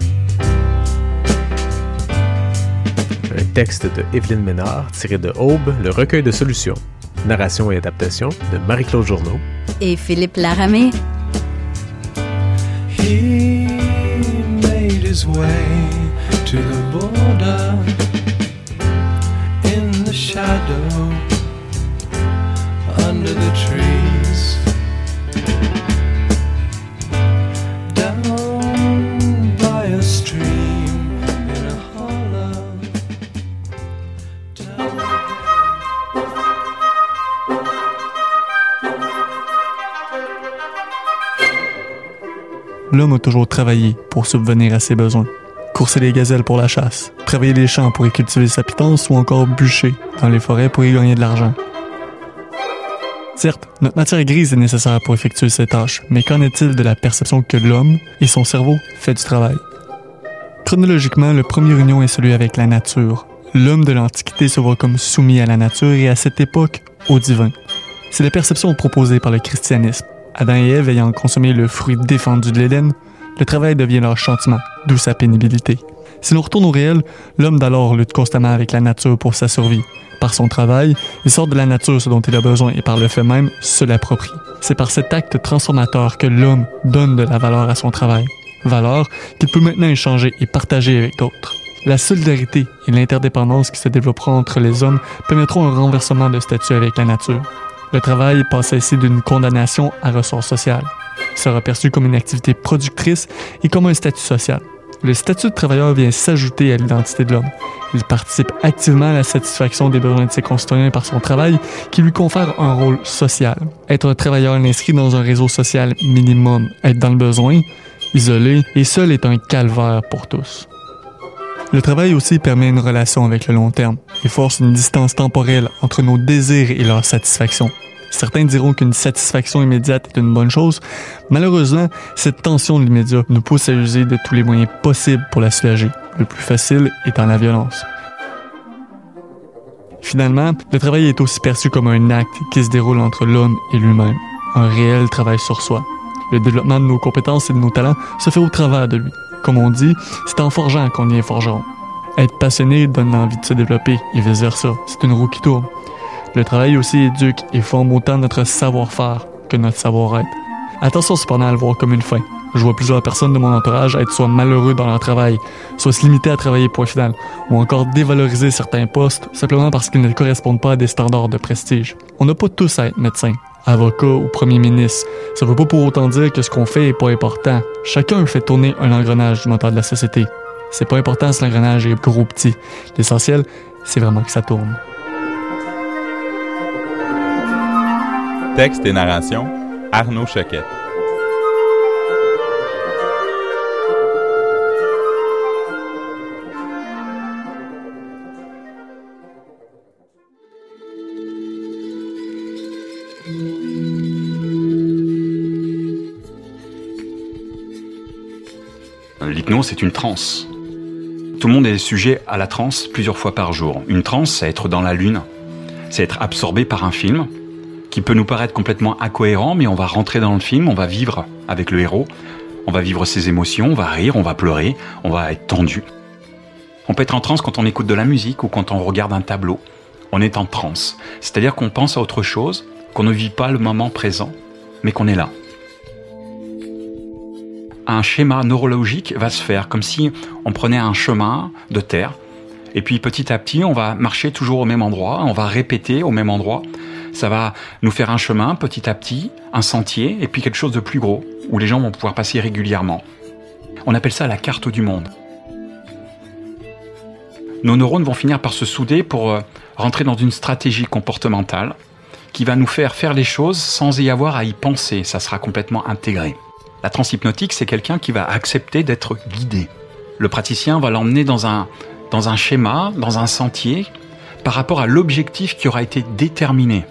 [SPEAKER 2] Un texte de Evelyne Ménard tiré de Aube, le recueil de solutions. Narration et adaptation de Marie-Claude Journeau
[SPEAKER 13] et Philippe Laramé.
[SPEAKER 16] He made his way to the border in the shadow under the trees. Down by a stream in a hollow.
[SPEAKER 17] L'homme a toujours travaillé pour subvenir à ses besoins. Courser les gazelles pour la chasse, travailler les champs pour y cultiver sa pitance ou encore bûcher dans les forêts pour y gagner de l'argent. Certes, notre matière grise est nécessaire pour effectuer ces tâches, mais qu'en est-il de la perception que l'homme et son cerveau fait du travail? Chronologiquement, le premier union est celui avec la nature. L'homme de l'Antiquité se voit comme soumis à la nature et à cette époque, au divin. C'est la perception proposée par le christianisme. Adam et Ève ayant consommé le fruit défendu de l'Éden, le travail devient leur châtiment, d'où sa pénibilité. Si l'on retourne au réel, l'homme d'alors lutte constamment avec la nature pour sa survie. Par son travail, il sort de la nature ce dont il a besoin et par le fait même, se l'approprie. C'est par cet acte transformateur que l'homme donne de la valeur à son travail. Valeur qu'il peut maintenant échanger et partager avec d'autres. La solidarité et l'interdépendance qui se développeront entre les hommes permettront un renversement de statut avec la nature. Le travail passe ainsi d'une condamnation à ressort social. Il sera perçu comme une activité productrice et comme un statut social. Le statut de travailleur vient s'ajouter à l'identité de l'homme. Il participe activement à la satisfaction des besoins de ses concitoyens par son travail qui lui confère un rôle social. Être un travailleur l'inscrit dans un réseau social minimum. Être dans le besoin, isolé et seul est un calvaire pour tous. Le travail aussi permet une relation avec le long terme et force une distance temporelle entre nos désirs et leur satisfaction. Certains diront qu'une satisfaction immédiate est une bonne chose. Malheureusement, cette tension de l'immédiat nous pousse à user de tous les moyens possibles pour la soulager, le plus facile étant la violence. Finalement, le travail est aussi perçu comme un acte qui se déroule entre l'homme et lui-même, un réel travail sur soi. Le développement de nos compétences et de nos talents se fait au travers de lui. Comme on dit, c'est en forgeant qu'on devient forgeron. Être passionné donne l'envie de se développer et vice-versa. C'est une roue qui tourne. Le travail aussi éduque et forme autant notre savoir-faire que notre savoir-être. Attention cependant à le voir comme une fin. Je vois plusieurs personnes de mon entourage être soit malheureux dans leur travail, soit se limiter à travailler point final, ou encore dévaloriser certains postes simplement parce qu'ils ne correspondent pas à des standards de prestige. On n'a pas tous à être médecin, avocat ou premier ministre. Ça ne veut pas pour autant dire que ce qu'on fait est pas important. Chacun fait tourner un engrenage du moteur de la société. C'est pas important si l'engrenage est gros ou petit. L'essentiel, c'est vraiment que ça tourne.
[SPEAKER 1] Texte et narration, Arnaud Choquette.
[SPEAKER 18] L'hypnose, c'est une transe. Tout le monde est sujet à la transe plusieurs fois par jour. Une transe, c'est être dans la lune, c'est être absorbé par un film qui peut nous paraître complètement incohérent, mais on va rentrer dans le film, on va vivre avec le héros, on va vivre ses émotions, on va rire, on va pleurer, on va être tendu. On peut être en transe quand on écoute de la musique ou quand on regarde un tableau. On est en transe, c'est-à-dire qu'on pense à autre chose, qu'on ne vit pas le moment présent, mais qu'on est là. Un schéma neurologique va se faire comme si on prenait un chemin de terre, et puis petit à petit, on va marcher toujours au même endroit, on va répéter au même endroit, Ça va nous faire un chemin petit à petit, un sentier, et puis quelque chose de plus gros, où les gens vont pouvoir passer régulièrement. On appelle ça la carte du monde. Nos neurones vont finir par se souder pour rentrer dans une stratégie comportementale qui va nous faire faire les choses sans y avoir à y penser. Ça sera complètement intégré. La transe hypnotique, c'est quelqu'un qui va accepter d'être guidé. Le praticien va l'emmener dans un, dans un schéma, dans un sentier, par rapport à l'objectif qui aura été déterminé.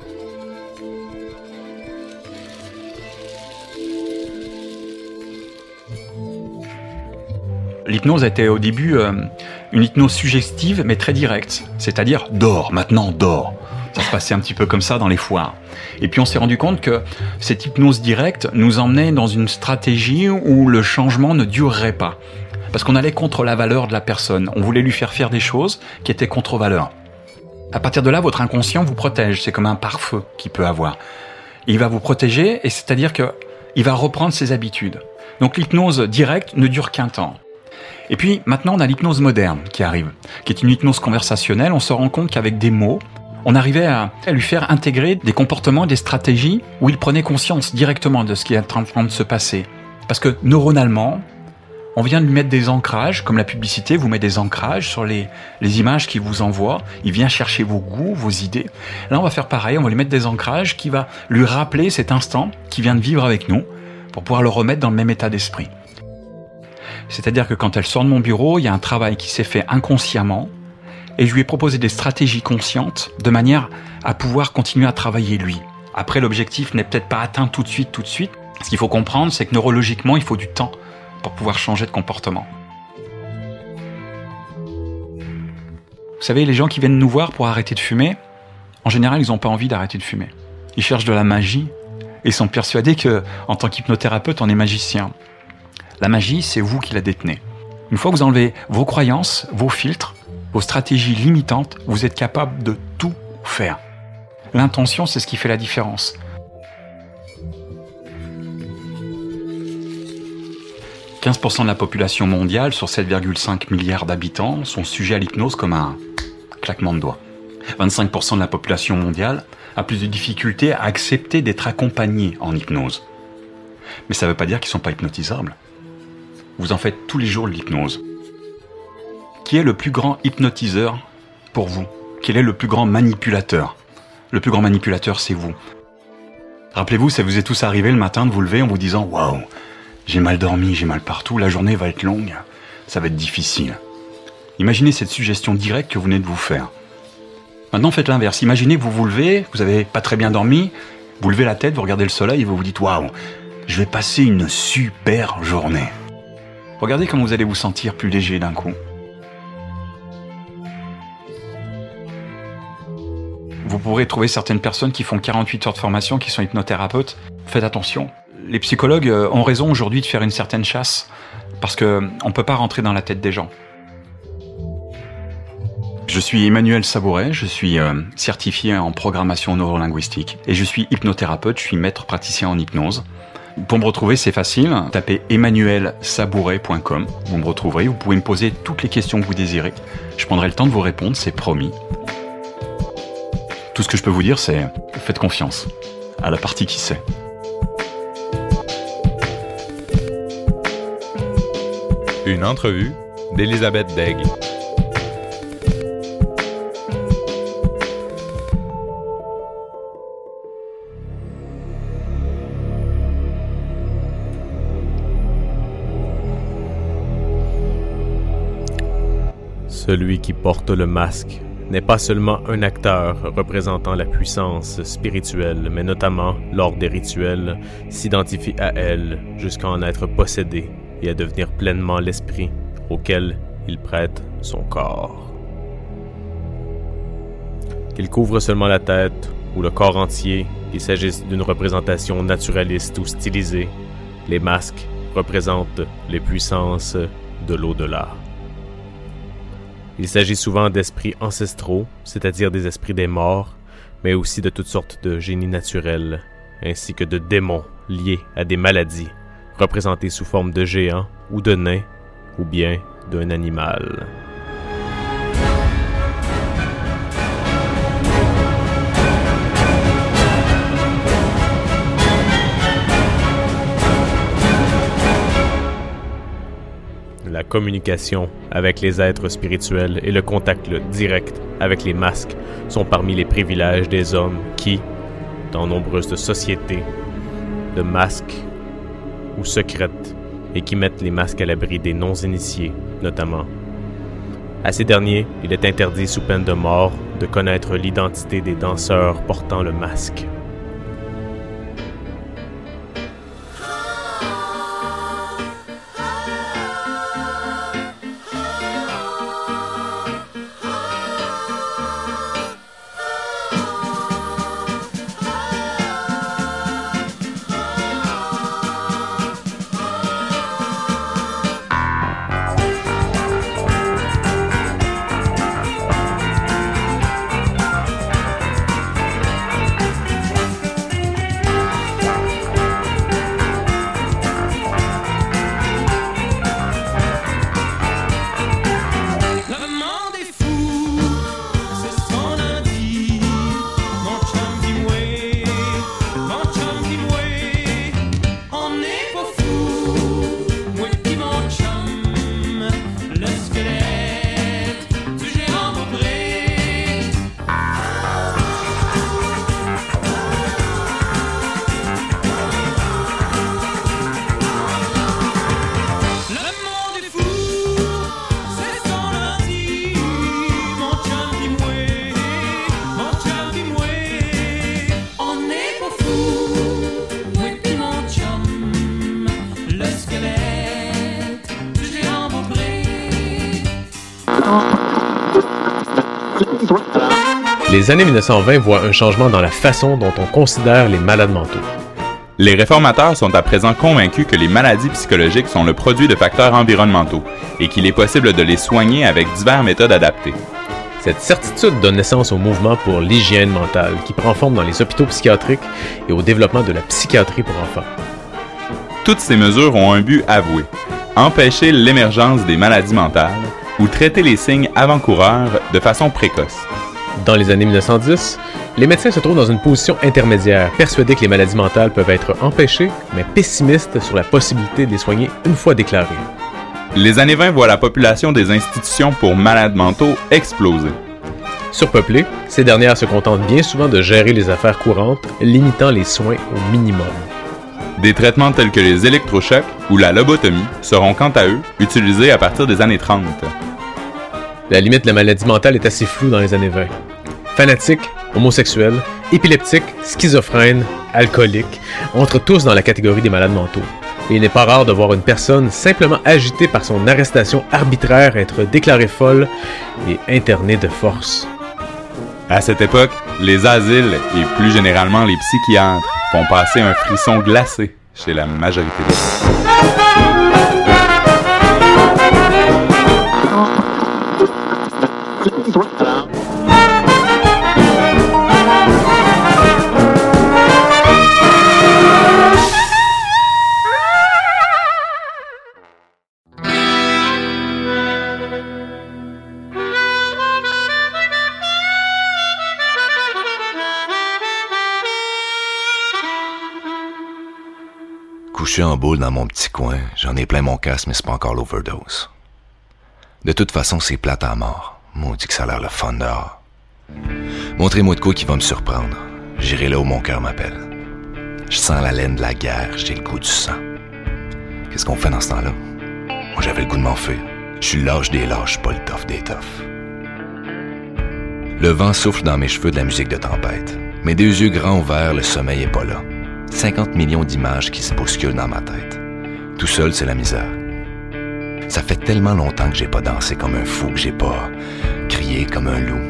[SPEAKER 18] L'hypnose était au début euh, une hypnose suggestive, mais très directe. C'est-à-dire, dors, maintenant, dors. Ça se passait un petit peu comme ça dans les foires. Et puis on s'est rendu compte que cette hypnose directe nous emmenait dans une stratégie où le changement ne durerait pas. Parce qu'on allait contre la valeur de la personne. On voulait lui faire faire des choses qui étaient contre-valeur. À partir de là, votre inconscient vous protège. C'est comme un pare-feu qu'il peut avoir. Il va vous protéger, et c'est-à-dire qu'il va reprendre ses habitudes. Donc l'hypnose directe ne dure qu'un temps. Et puis maintenant, on a l'hypnose moderne qui arrive, qui est une hypnose conversationnelle. On se rend compte qu'avec des mots, on arrivait à, à lui faire intégrer des comportements, des stratégies où il prenait conscience directement de ce qui est en train de se passer. Parce que neuronalement, on vient de lui mettre des ancrages, comme la publicité vous met des ancrages sur les, les images qu'il vous envoie. Il vient chercher vos goûts, vos idées. Là, on va faire pareil, on va lui mettre des ancrages qui va lui rappeler cet instant qu'il vient de vivre avec nous pour pouvoir le remettre dans le même état d'esprit. C'est-à-dire que quand elle sort de mon bureau, il y a un travail qui s'est fait inconsciemment et je lui ai proposé des stratégies conscientes de manière à pouvoir continuer à travailler lui. Après, l'objectif n'est peut-être pas atteint tout de suite, tout de suite. Ce qu'il faut comprendre, c'est que neurologiquement, il faut du temps pour pouvoir changer de comportement. Vous savez, les gens qui viennent nous voir pour arrêter de fumer, en général, ils n'ont pas envie d'arrêter de fumer. Ils cherchent de la magie et sont persuadés qu'en tant qu'hypnothérapeute, on est magicien. La magie, c'est vous qui la détenez. Une fois que vous enlevez vos croyances, vos filtres, vos stratégies limitantes, vous êtes capable de tout faire. L'intention, c'est ce qui fait la différence. quinze pour cent de la population mondiale, sur sept virgule cinq milliards d'habitants, sont sujets à l'hypnose comme un claquement de doigts. vingt-cinq pour cent de la population mondiale a plus de difficultés à accepter d'être accompagnée en hypnose. Mais ça ne veut pas dire qu'ils ne sont pas hypnotisables. Vous en faites tous les jours de l'hypnose. Qui est le plus grand hypnotiseur pour vous? Quel est le plus grand manipulateur? Le plus grand manipulateur, c'est vous. Rappelez-vous, ça vous est tous arrivé le matin de vous lever en vous disant « Waouh, j'ai mal dormi, j'ai mal partout, la journée va être longue, ça va être difficile. » Imaginez cette suggestion directe que vous venez de vous faire. Maintenant, faites l'inverse. Imaginez que vous vous levez, vous n'avez pas très bien dormi, vous levez la tête, vous regardez le soleil et vous vous dites « Waouh, je vais passer une super journée. » Regardez comment vous allez vous sentir plus léger d'un coup. Vous pourrez trouver certaines personnes qui font quarante-huit heures de formation, qui sont hypnothérapeutes. Faites attention. Les psychologues ont raison aujourd'hui de faire une certaine chasse, parce qu'on ne peut pas rentrer dans la tête des gens. Je suis Emmanuel Sabouret, je suis euh, certifié en programmation neurolinguistique et je suis hypnothérapeute, je suis maître praticien en hypnose. Pour me retrouver, c'est facile, tapez emmanuel sabouret point com, vous me retrouverez, vous pouvez me poser toutes les questions que vous désirez. Je prendrai le temps de vous répondre, c'est promis. Tout ce que je peux vous dire, c'est faites confiance à la partie qui sait.
[SPEAKER 1] Une entrevue d'Elisabeth Daigle.
[SPEAKER 2] Celui qui porte le masque n'est pas seulement un acteur représentant la puissance spirituelle, mais notamment, lors des rituels, s'identifie à elle jusqu'à en être possédé et à devenir pleinement l'esprit auquel il prête son corps. Qu'il couvre seulement la tête ou le corps entier, qu'il s'agisse d'une représentation naturaliste ou stylisée, les masques représentent les puissances de l'au-delà. Il s'agit souvent d'esprits ancestraux, c'est-à-dire des esprits des morts, mais aussi de toutes sortes de génies naturels, ainsi que de démons liés à des maladies, représentés sous forme de géants ou de nains, ou bien d'un animal. communication avec les êtres spirituels et le contact direct avec les masques sont parmi les privilèges des hommes qui, dans nombreuses sociétés, de masques ou secrètes, et qui mettent les masques à l'abri des non-initiés, notamment. À ces derniers, il est interdit sous peine de mort de connaître l'identité des danseurs portant le masque. Les années mille neuf cent vingt voient un changement dans la façon dont on considère les malades mentaux.
[SPEAKER 1] Les réformateurs sont à présent convaincus que les maladies psychologiques sont le produit de facteurs environnementaux et qu'il est possible de les soigner avec diverses méthodes adaptées.
[SPEAKER 2] Cette certitude donne naissance au mouvement pour l'hygiène mentale qui prend forme dans les hôpitaux psychiatriques et au développement de la psychiatrie pour enfants.
[SPEAKER 1] Toutes ces mesures ont un but avoué, empêcher l'émergence des maladies mentales ou traiter les signes avant-coureurs de façon précoce.
[SPEAKER 2] Dans les années mille neuf cent dix, les médecins se trouvent dans une position intermédiaire, persuadés que les maladies mentales peuvent être empêchées, mais pessimistes sur la possibilité de les soigner une fois déclarées.
[SPEAKER 1] Les années vingt voient la population des institutions pour malades mentaux exploser.
[SPEAKER 2] Surpeuplées, ces dernières se contentent bien souvent de gérer les affaires courantes, limitant les soins au minimum.
[SPEAKER 1] Des traitements tels que les électrochocs ou la lobotomie seront quant à eux utilisés à partir des années trente.
[SPEAKER 2] La limite de la maladie mentale est assez floue dans les années vingt. Fanatiques, homosexuels, épileptiques, schizophrènes, alcooliques entrent tous dans la catégorie des malades mentaux. Et il n'est pas rare de voir une personne simplement agitée par son arrestation arbitraire être déclarée folle et internée de force.
[SPEAKER 1] À cette époque, les asiles et plus généralement les psychiatres font passer un frisson glacé chez la majorité des gens.
[SPEAKER 12] Couché en boule dans mon petit coin, j'en ai plein mon casque, mais c'est pas encore l'overdose. De toute façon, c'est plate à mort. Maudit que ça a l'air le fun dehors. Montrez-moi de quoi qui va me surprendre. J'irai là où mon cœur m'appelle. Je sens la laine de la guerre, j'ai le goût du sang. Qu'est-ce qu'on fait dans ce temps-là? Moi, j'avais le goût de m'enfuir. Je suis lâche des lâches, pas le tough des toughs. Le vent souffle dans mes cheveux de la musique de tempête. Mes deux yeux grands ouverts, le sommeil est pas là. cinquante millions d'images qui se bousculent dans ma tête. Tout seul, c'est la misère. Ça fait tellement longtemps que j'ai pas dansé comme un fou, que j'ai pas crié comme un loup.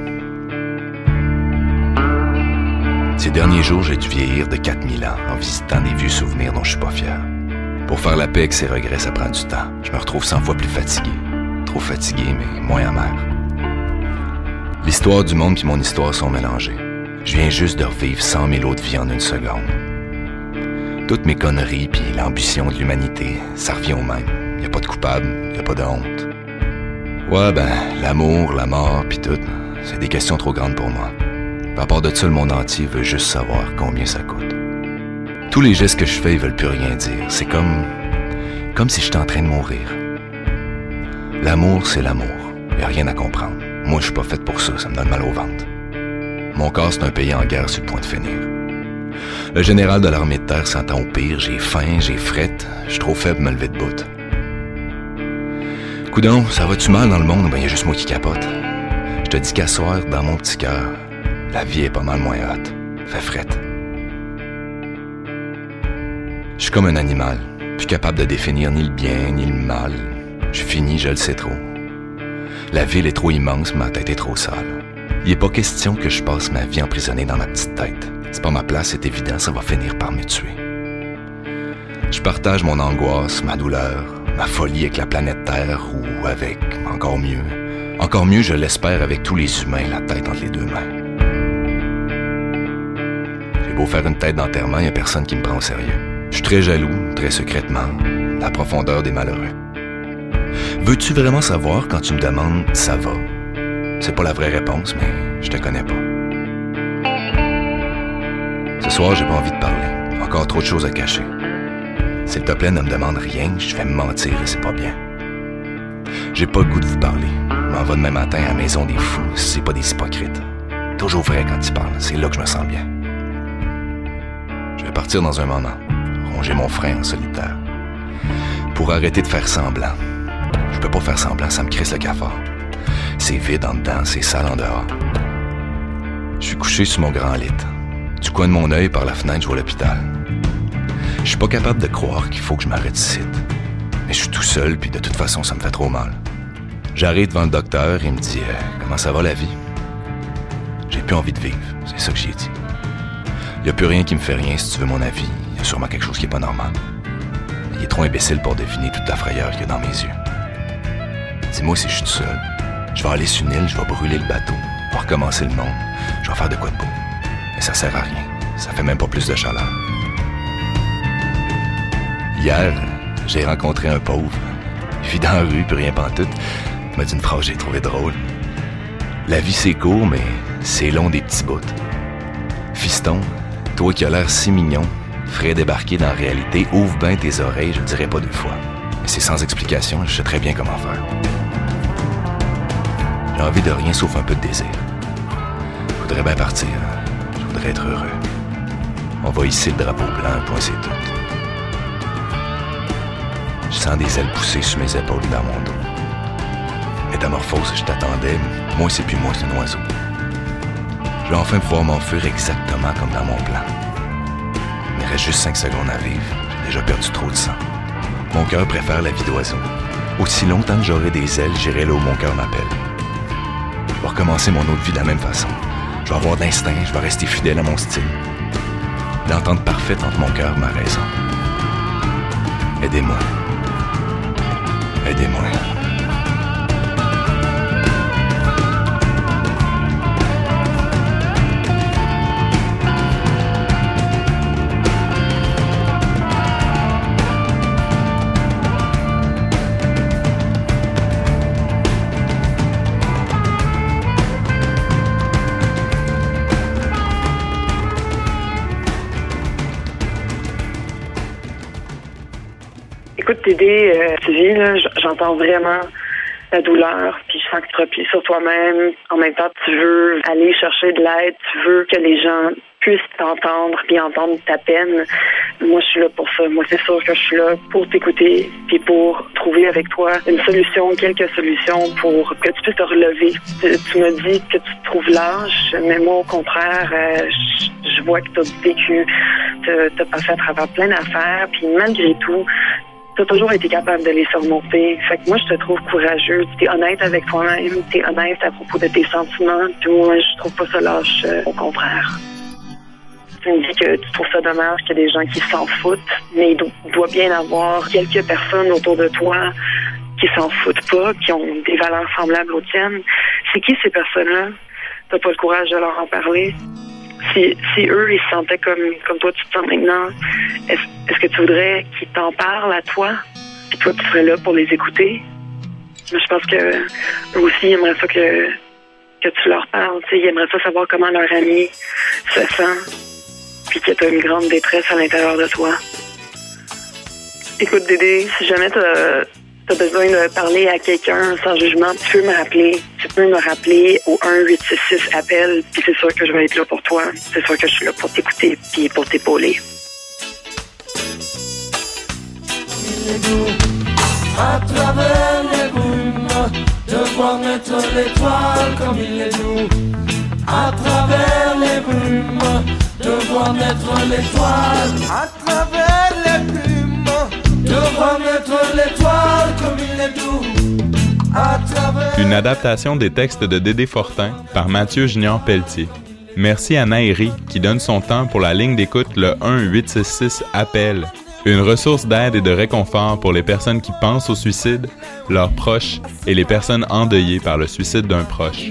[SPEAKER 12] Ces derniers jours, j'ai dû vieillir de quatre mille ans en visitant des vieux souvenirs dont je suis pas fier. Pour faire la paix avec ces regrets, ça prend du temps. Je me retrouve cent fois plus fatigué. Trop fatigué, mais moins amer. L'histoire du monde puis mon histoire sont mélangées. Je viens juste de revivre cent mille autres vies en une seconde. Toutes mes conneries puis l'ambition de l'humanité, ça revient au même. Y a pas de coupable, y a pas de honte. Ouais, ben, l'amour, la mort puis tout, c'est des questions trop grandes pour moi. À part de ça, le monde entier veut juste savoir combien ça coûte. Tous les gestes que je fais, ils veulent plus rien dire. C'est comme... comme si j'étais en train de mourir. L'amour, c'est l'amour. Y a rien à comprendre. Moi, je suis pas faite pour ça, ça me donne mal au ventre. Mon corps, c'est un pays en guerre sur le point de finir. Le général de l'armée de terre s'entend au pire, j'ai faim, j'ai frette, je suis trop faible pour me lever de bout. Coudon, ça va-tu mal dans le monde ou bien y a juste moi qui capote? Je te dis qu'à soir, dans mon petit cœur, la vie est pas mal moins haute. Fait frette. Je suis comme un animal, plus capable de définir ni le bien ni le mal. Je finis, je le sais trop. La ville est trop immense, ma tête est trop sale. Il est pas question que je passe ma vie emprisonnée dans ma petite tête. C'est pas ma place, c'est évident, ça va finir par me tuer. Je partage mon angoisse, ma douleur, ma folie avec la planète Terre ou avec, encore mieux, encore mieux, je l'espère, avec tous les humains, la tête entre les deux mains. J'ai beau faire une tête d'enterrement, y a personne qui me prend au sérieux. Je suis très jaloux, très secrètement, la profondeur des malheureux. Veux-tu vraiment savoir quand tu me demandes « ça va » ? C'est pas la vraie réponse, mais je te connais pas. Ce soir, j'ai pas envie de parler. Encore trop de choses à cacher. S'il te plaît, ne me demande rien, je vais me mentir et c'est pas bien. J'ai pas le goût de vous parler. Je m'en vais demain matin à la maison des fous, si c'est pas des hypocrites. Toujours vrai quand ils parlent, c'est là que je me sens bien. Je vais partir dans un moment, ronger mon frein en solitaire. Pour arrêter de faire semblant. Je peux pas faire semblant, ça me crisse le cafard. C'est vide en dedans, c'est sale en dehors. Je suis couché sur mon grand lit. Du coin de mon œil, par la fenêtre, je vois l'hôpital. Je suis pas capable de croire qu'il faut que je m'arrête ici. Mais je suis tout seul, puis de toute façon, ça me fait trop mal. J'arrive devant le docteur, il me dit euh, « Comment ça va la vie? » J'ai plus envie de vivre, c'est ça que j'ai dit. Y a plus rien qui me fait rien, si tu veux mon avis. Y a sûrement quelque chose qui est pas normal. Il est trop imbécile pour deviner toute la frayeur qu'il y a dans mes yeux. Dis-moi si je suis tout seul. Je vais aller sur une île, je vais brûler le bateau. Je vais recommencer le monde. Je vais faire de quoi de beau. Mais ça sert à rien. Ça fait même pas plus de chaleur. Hier, j'ai rencontré un pauvre. Il vit dans la rue, puis rien pantoute. Il m'a dit une phrase que j'ai trouvée drôle. La vie, c'est court, mais c'est long des petits bouts. Fiston, toi qui as l'air si mignon, ferais débarquer dans la réalité, ouvre bien tes oreilles, je le dirai pas deux fois. Mais c'est sans explication, je sais très bien comment faire. J'ai envie de rien sauf un peu de désir. Je voudrais bien partir. Je voudrais être heureux. On va hisser le drapeau blanc, point c'est tout. Je sens des ailes pousser sur mes épaules dans mon dos. Métamorphose, je t'attendais. Moi, c'est plus moi, c'est un oiseau. Je vais enfin pouvoir m'enfuir exactement comme dans mon plan. Il me reste juste cinq secondes à vivre. J'ai déjà perdu trop de sang. Mon cœur préfère la vie d'oiseau. Aussi longtemps que j'aurai des ailes, j'irai là où mon cœur m'appelle. Je vais recommencer mon autre vie de la même façon. Je vais avoir de l'instinct, je vais rester fidèle à mon style. L'entente parfaite entre mon cœur et ma raison. Aidez-moi. Aidez-moi.
[SPEAKER 19] Écoute, Dédé, euh, tu vis, là, j'entends vraiment la douleur, puis je sens que tu te replies sur toi-même. En même temps, tu veux aller chercher de l'aide, tu veux que les gens puissent t'entendre, puis entendre ta peine. Moi, je suis là pour ça. Moi, c'est sûr que je suis là pour t'écouter, puis pour trouver avec toi une solution, quelques solutions pour que tu puisses te relever. Tu, tu me dis que tu te trouves lâche, mais moi, au contraire, euh, je, je vois que tu as vécu, tu as passé à travers plein d'affaires, puis malgré tout, tu as toujours été capable de les surmonter. Fait que moi, je te trouve courageux. Tu es honnête avec toi-même, tu es honnête à propos de tes sentiments. Puis moi, je trouve pas ça lâche, euh, au contraire. Tu me dis que tu trouves ça dommage qu'il y a des gens qui s'en foutent, mais il do- doit bien avoir quelques personnes autour de toi qui s'en foutent pas, qui ont des valeurs semblables aux tiennes. C'est qui ces personnes-là? T'as pas le courage de leur en parler? Si, si eux, ils se sentaient comme, comme toi, tu te sens maintenant, est-ce, est-ce que tu voudrais qu'ils t'en parlent à toi? Puis toi, tu serais là pour les écouter? Mais je pense que eux aussi, ils aimeraient ça que, que tu leur parles. T'sais. Ils aimeraient ça savoir comment leur ami se sent. Puis que tu as une grande détresse à l'intérieur de toi. Écoute, Dédé, si jamais t'as, tu as besoin de parler à quelqu'un sans jugement, tu peux me rappeler. Tu peux me rappeler au un huit six six appel, puis c'est sûr que je vais être là pour toi. C'est sûr que je suis là pour t'écouter puis pour t'épauler.
[SPEAKER 16] À travers les brumes, de voir naître l'étoile comme il est doux. À travers les brumes, de voir naître l'étoile. À travers les brumes, de voir naître l'étoile comme il est doux. À travers...
[SPEAKER 1] Une adaptation des textes de Dédé Fortin par Mathieu Junior Pelletier. Merci à Nairi qui donne son temps pour la ligne d'écoute le un huit six six appel. Une ressource d'aide et de réconfort pour les personnes qui pensent au suicide, leurs proches et les personnes endeuillées par le suicide d'un proche.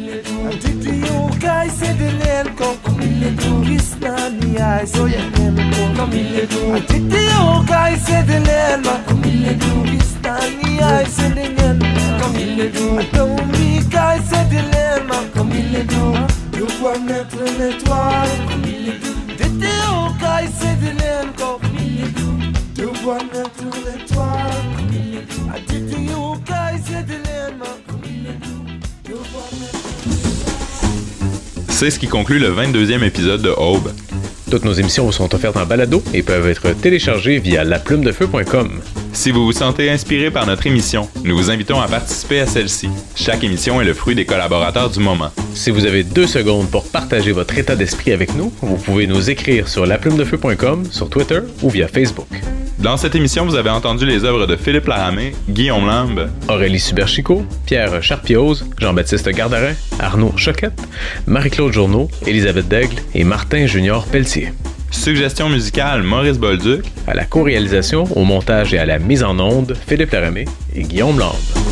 [SPEAKER 1] C'est ce qui conclut le vingt-deuxième épisode de Aube.
[SPEAKER 2] Toutes nos émissions vous sont offertes en balado et peuvent être téléchargées via la plume de feu point com.
[SPEAKER 1] Si vous vous sentez inspiré par notre émission, nous vous invitons à participer à celle-ci. Chaque émission est le fruit des collaborateurs du moment.
[SPEAKER 2] Si vous avez deux secondes pour partager votre état d'esprit avec nous, vous pouvez nous écrire sur la plume de feu point com, sur Twitter ou via Facebook.
[SPEAKER 1] Dans cette émission, vous avez entendu les œuvres de Philippe Laramé, Guillaume Lambe,
[SPEAKER 2] Aurélie Suberchico, Pierre Charpioz, Jean-Baptiste Gardarin, Arnaud Choquette, Marie-Claude Journeau, Élisabeth Daigle et Martin Junior Pelletier.
[SPEAKER 1] Suggestion musicale, Maurice Bolduc.
[SPEAKER 2] À la co-réalisation, au montage et à la mise en onde, Philippe Laramé et Guillaume Lambe.